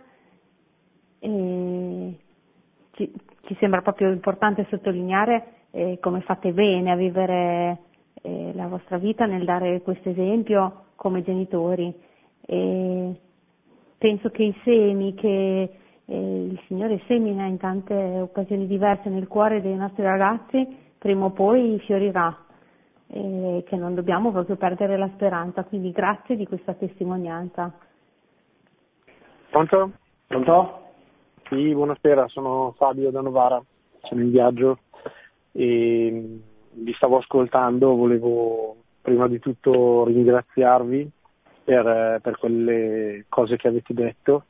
e ci, ci sembra proprio importante sottolineare eh, come fate bene a vivere eh, la vostra vita nel dare questo esempio come genitori. E penso che i semi che eh, il Signore semina in tante occasioni diverse nel cuore dei nostri ragazzi prima o poi fiorirà. E che non dobbiamo proprio perdere la speranza, quindi grazie di questa testimonianza. Pronto? Pronto? Sì, buonasera, sono Fabio da Novara, sono in viaggio e vi stavo ascoltando, volevo prima di tutto ringraziarvi per, per quelle cose che avete detto,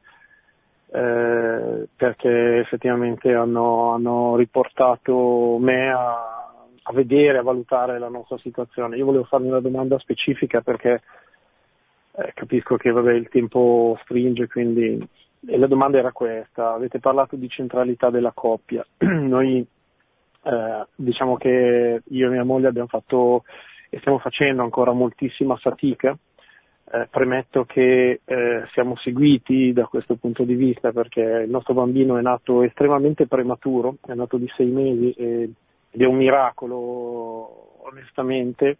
eh, perché effettivamente hanno, hanno riportato me a a vedere, a valutare la nostra situazione. Io volevo farmi una domanda specifica perché eh, capisco che vabbè, il tempo stringe, quindi e la domanda era questa: avete parlato di centralità della coppia. Noi eh, diciamo che io e mia moglie abbiamo fatto e stiamo facendo ancora moltissima fatica. Eh, premetto che eh, siamo seguiti da questo punto di vista perché il nostro bambino è nato estremamente prematuro, è nato di sei mesi e ed è un miracolo onestamente,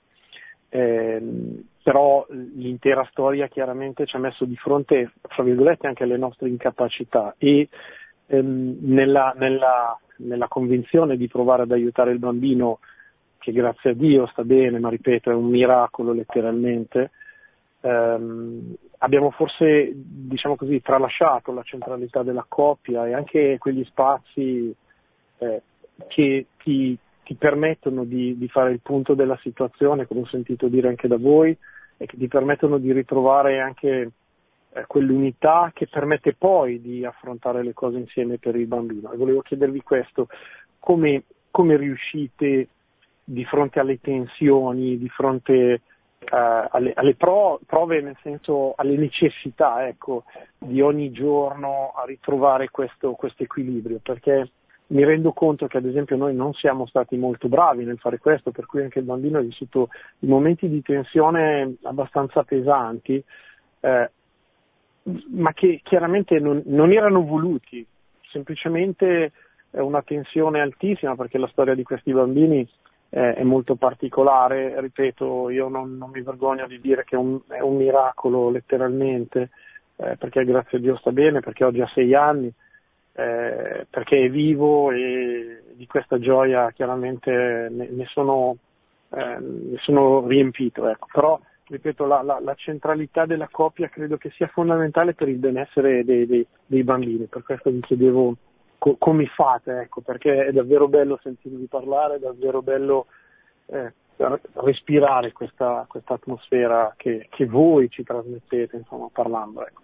eh, però l'intera storia chiaramente ci ha messo di fronte, fra virgolette, anche alle nostre incapacità e ehm, nella, nella, nella convinzione di provare ad aiutare il bambino, che grazie a Dio sta bene, ma ripeto è un miracolo letteralmente, ehm, abbiamo forse, diciamo così, tralasciato la centralità della coppia e anche quegli spazi eh, che ti ti permettono di, di fare il punto della situazione, come ho sentito dire anche da voi, e che ti permettono di ritrovare anche eh, quell'unità che permette poi di affrontare le cose insieme per il bambino. E volevo chiedervi questo: come, come riuscite di fronte alle tensioni, di fronte eh, alle, alle pro, prove, nel senso alle necessità, ecco, di ogni giorno a ritrovare questo, questo equilibrio? Perché mi rendo conto che ad esempio noi non siamo stati molto bravi nel fare questo, per cui anche il bambino ha vissuto i momenti di tensione abbastanza pesanti, eh, ma che chiaramente non, non erano voluti, semplicemente una tensione altissima, perché la storia di questi bambini eh, è molto particolare. Ripeto, io non, non mi vergogno di dire che è un, è un miracolo letteralmente, eh, perché grazie a Dio sta bene, perché oggi ha sei anni, Eh, perché è vivo e di questa gioia chiaramente ne, ne, sono, eh, ne sono riempito, ecco. Però ripeto, la, la, la centralità della coppia credo che sia fondamentale per il benessere dei, dei, dei bambini, per questo vi chiedevo co- come fate, ecco, perché è davvero bello sentirvi parlare, è davvero bello eh, respirare questa, questa atmosfera che, che voi ci trasmettete, insomma, parlando, ecco.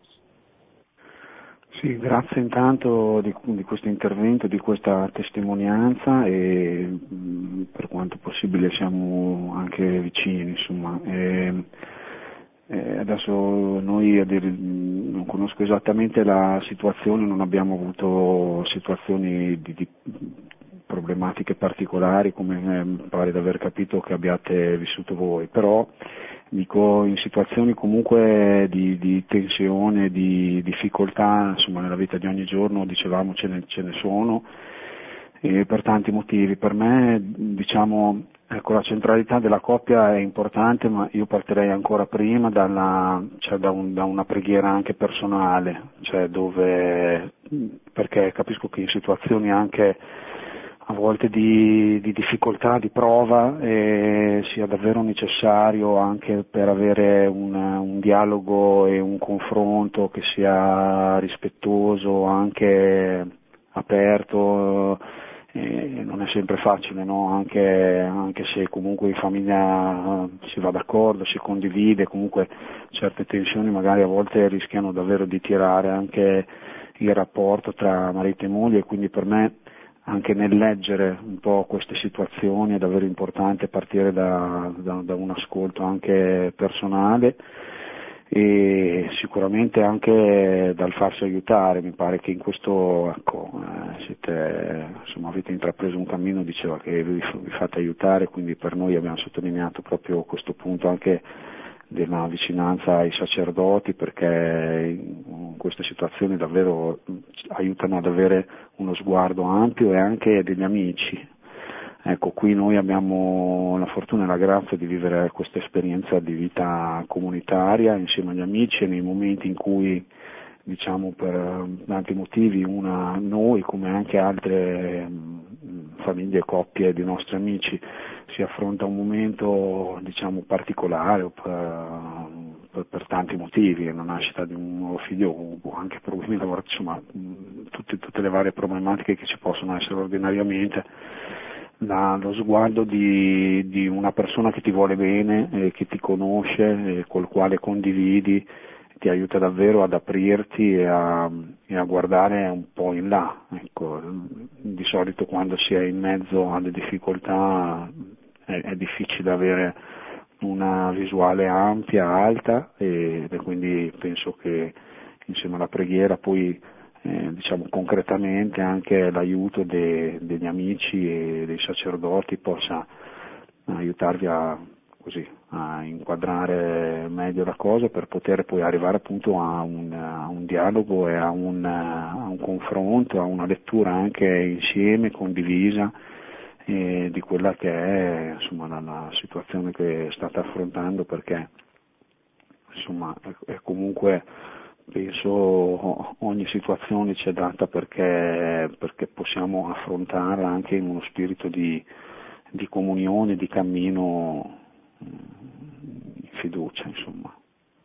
Sì, grazie intanto di, di questo intervento, di questa testimonianza e mh, per quanto possibile siamo anche vicini, insomma. E, e adesso noi a dire, non conosco esattamente la situazione, non abbiamo avuto situazioni di, di problematiche particolari come mi pare di aver capito che abbiate vissuto voi, però dico in situazioni comunque di, di tensione, di difficoltà, insomma nella vita di ogni giorno, dicevamo ce ne, ce ne sono e per tanti motivi. Per me diciamo ecco, la centralità della coppia è importante, ma io partirei ancora prima dalla, cioè da, un, da una preghiera anche personale, cioè dove, perché capisco che in situazioni anche a volte di, di difficoltà, di prova, e sia davvero necessario anche per avere un, un dialogo e un confronto che sia rispettoso, anche aperto. Eh, non è sempre facile, no? Anche, anche se comunque in famiglia si va d'accordo, si condivide, comunque certe tensioni magari a volte rischiano davvero di tirare anche il rapporto tra marito e moglie, e quindi per me anche nel leggere un po' queste situazioni è davvero importante partire da, da, da un ascolto anche personale, e sicuramente anche dal farsi aiutare. Mi pare che in questo, ecco, eh, siete, insomma, avete intrapreso un cammino, diceva che vi, vi fate aiutare, quindi per noi abbiamo sottolineato proprio questo punto anche della vicinanza ai sacerdoti, perché in queste situazioni davvero aiutano ad avere uno sguardo ampio, e anche degli amici. Ecco, qui noi abbiamo la fortuna e la grazia di vivere questa esperienza di vita comunitaria insieme agli amici, e nei momenti in cui, diciamo, per tanti motivi, una, noi come anche altre famiglie e coppie di nostri amici, si affronta un momento, diciamo, particolare per, per, per tanti motivi, la nascita di un nuovo figlio o anche problemi lavorativi, insomma tutte, tutte le varie problematiche che ci possono essere ordinariamente. La, lo sguardo di, di una persona che ti vuole bene, eh, che ti conosce, eh, col quale condividi, ti aiuta davvero ad aprirti e a, e a guardare un po' in là. Ecco, di solito quando si è in mezzo alle difficoltà è, è difficile avere una visuale ampia, alta, e, e quindi penso che insieme alla preghiera poi Eh, diciamo concretamente anche l'aiuto de, degli amici e dei sacerdoti possa aiutarvi a, così, a inquadrare meglio la cosa, per poter poi arrivare appunto a un, a un dialogo e a un, a un confronto, a una lettura anche insieme, condivisa, eh, di quella che è, insomma, la, la situazione che state affrontando, perché insomma è, è comunque, penso, ogni situazione ci è data perché, perché possiamo affrontarla anche in uno spirito di, di comunione, di cammino in fiducia, insomma.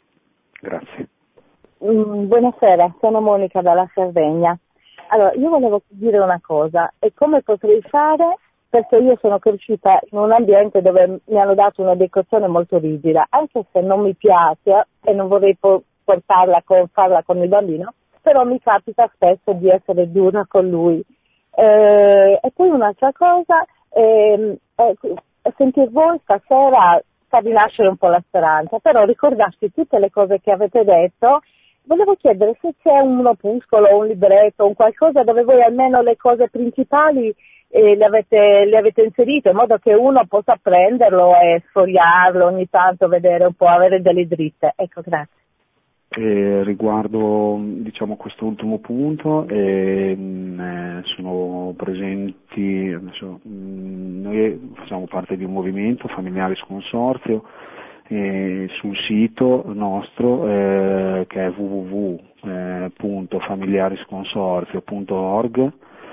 Grazie. Mm, buonasera, sono Monica dalla Sardegna. Allora, io volevo dire una cosa, e come potrei fare, perché io sono cresciuta in un ambiente dove mi hanno dato un'educazione molto rigida, anche se non mi piace e non vorrei po- portarla con, farla con il bambino, però mi capita spesso di essere dura con lui. Eh, e poi un'altra cosa, eh, eh, sentir voi stasera fa rinascere un po' la speranza, però ricordarsi tutte le cose che avete detto. Volevo chiedere se c'è un opuscolo, un libretto, un qualcosa dove voi almeno le cose principali eh, le, avete, le avete inserite, in modo che uno possa prenderlo e sfogliarlo ogni tanto, vedere un po', avere delle dritte. Ecco, grazie. Eh, riguardo, diciamo, quest'ultimo punto, eh, mh, sono presenti, adesso, mh, noi facciamo parte di un movimento Familiaris Consorzio, eh, sul sito nostro eh, che è w w w punto familiarisconsorzio punto org,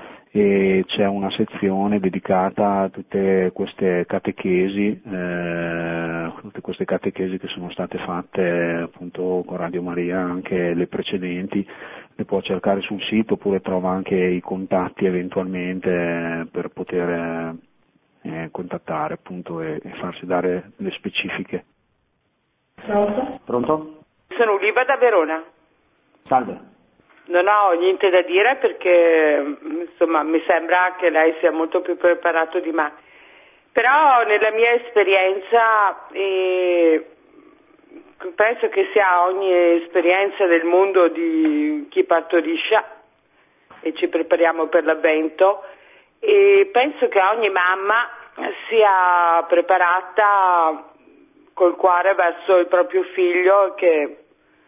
e c'è una sezione dedicata a tutte queste catechesi, eh, tutte queste catechesi che sono state fatte appunto con Radio Maria, anche le precedenti, le può cercare sul sito, oppure trova anche i contatti eventualmente per poter eh, contattare appunto e, e farsi dare le specifiche. Pronto? Pronto? Sono Uliva da Verona. Salve. Non ho niente da dire perché, insomma, mi sembra che lei sia molto più preparato di me. Però nella mia esperienza, eh, penso che sia ogni esperienza del mondo di chi partorisce, e ci prepariamo per l'avvento, e penso che ogni mamma sia preparata col cuore verso il proprio figlio, che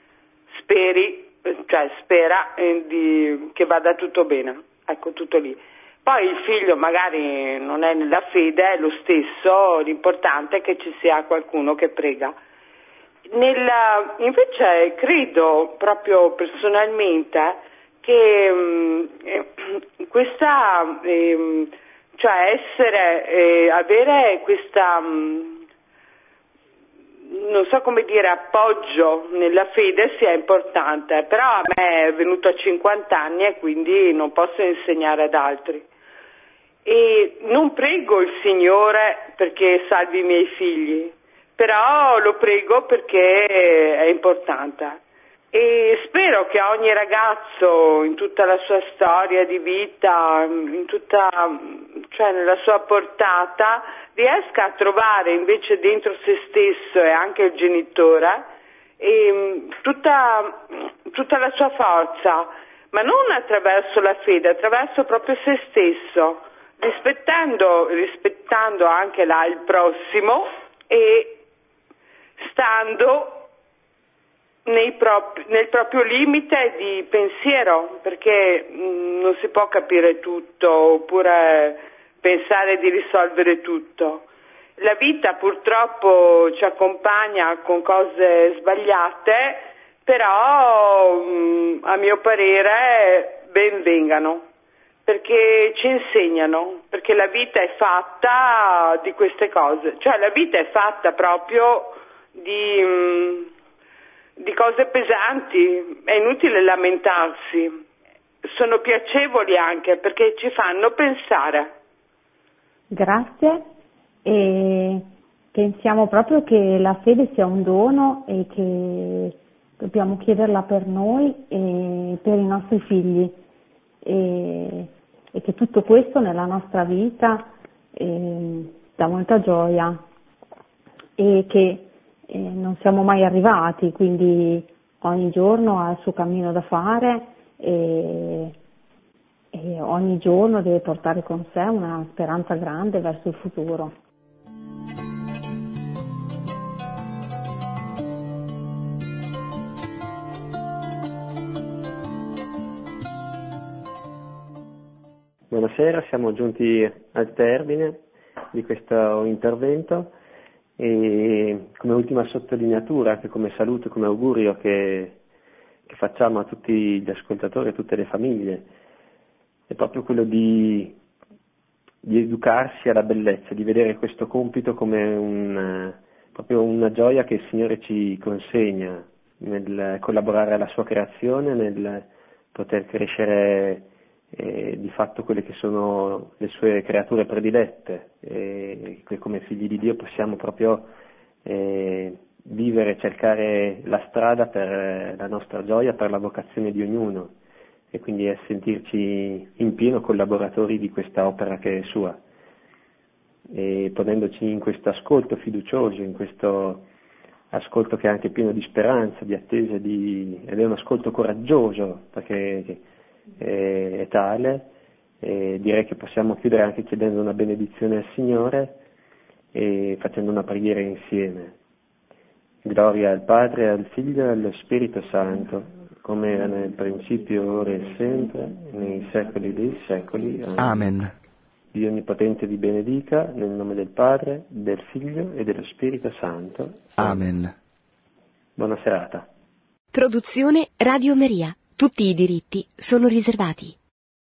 speri, cioè spera eh, di, che vada tutto bene, ecco, tutto lì. Poi il figlio magari non è nella fede, è lo stesso, l'importante è che ci sia qualcuno che prega. Nella, invece credo proprio personalmente che mh, eh, questa, eh, cioè essere, eh, avere questa, mh, non so come dire, appoggio nella fede sia importante, però a me è venuto a cinquanta anni e quindi non posso insegnare ad altri. E non prego il Signore perché salvi i miei figli, però lo prego perché è importante. E spero che ogni ragazzo in tutta la sua storia di vita, in tutta, cioè nella sua portata, riesca a trovare invece dentro se stesso e anche il genitore e tutta, tutta la sua forza, ma non attraverso la fede, attraverso proprio se stesso, rispettando, rispettando anche là il prossimo e stando nei propri, nel proprio limite di pensiero, perché mh, non si può capire tutto oppure pensare di risolvere tutto. La vita purtroppo ci accompagna con cose sbagliate, però mh, a mio parere ben vengano, perché ci insegnano, perché la vita è fatta di queste cose, cioè la vita è fatta proprio di... Mh, di cose pesanti, è inutile lamentarsi, sono piacevoli anche perché ci fanno pensare. Grazie, e pensiamo proprio che la fede sia un dono e che dobbiamo chiederla per noi e per i nostri figli e, e che tutto questo nella nostra vita eh, dà molta gioia e che E non siamo mai arrivati, quindi ogni giorno ha il suo cammino da fare e, e ogni giorno deve portare con sé una speranza grande verso il futuro. Buonasera, siamo giunti al termine di questo intervento. E come ultima sottolineatura, anche come saluto, come augurio che, che facciamo a tutti gli ascoltatori, a tutte le famiglie, è proprio quello di, di educarsi alla bellezza, di vedere questo compito come un, proprio una gioia che il Signore ci consegna nel collaborare alla sua creazione, nel poter crescere eh, di fatto quelle che sono le sue creature predilette, e che come figli di Dio possiamo proprio eh, vivere, cercare la strada per la nostra gioia, per la vocazione di ognuno, e quindi è sentirci in pieno collaboratori di questa opera che è sua, e ponendoci in questo ascolto fiducioso, in questo ascolto che è anche pieno di speranza, di attesa, di... ed è un ascolto coraggioso perché è, è tale. E direi che possiamo chiudere anche chiedendo una benedizione al Signore e facendo una preghiera insieme. Gloria al Padre, al Figlio e allo Spirito Santo, come era nel principio, ora e sempre, nei secoli dei secoli. Amen. Amen. Dio Onnipotente vi benedica, nel nome del Padre, del Figlio e dello Spirito Santo. Amen. Buona serata. Produzione Radio Maria. Tutti i diritti sono riservati.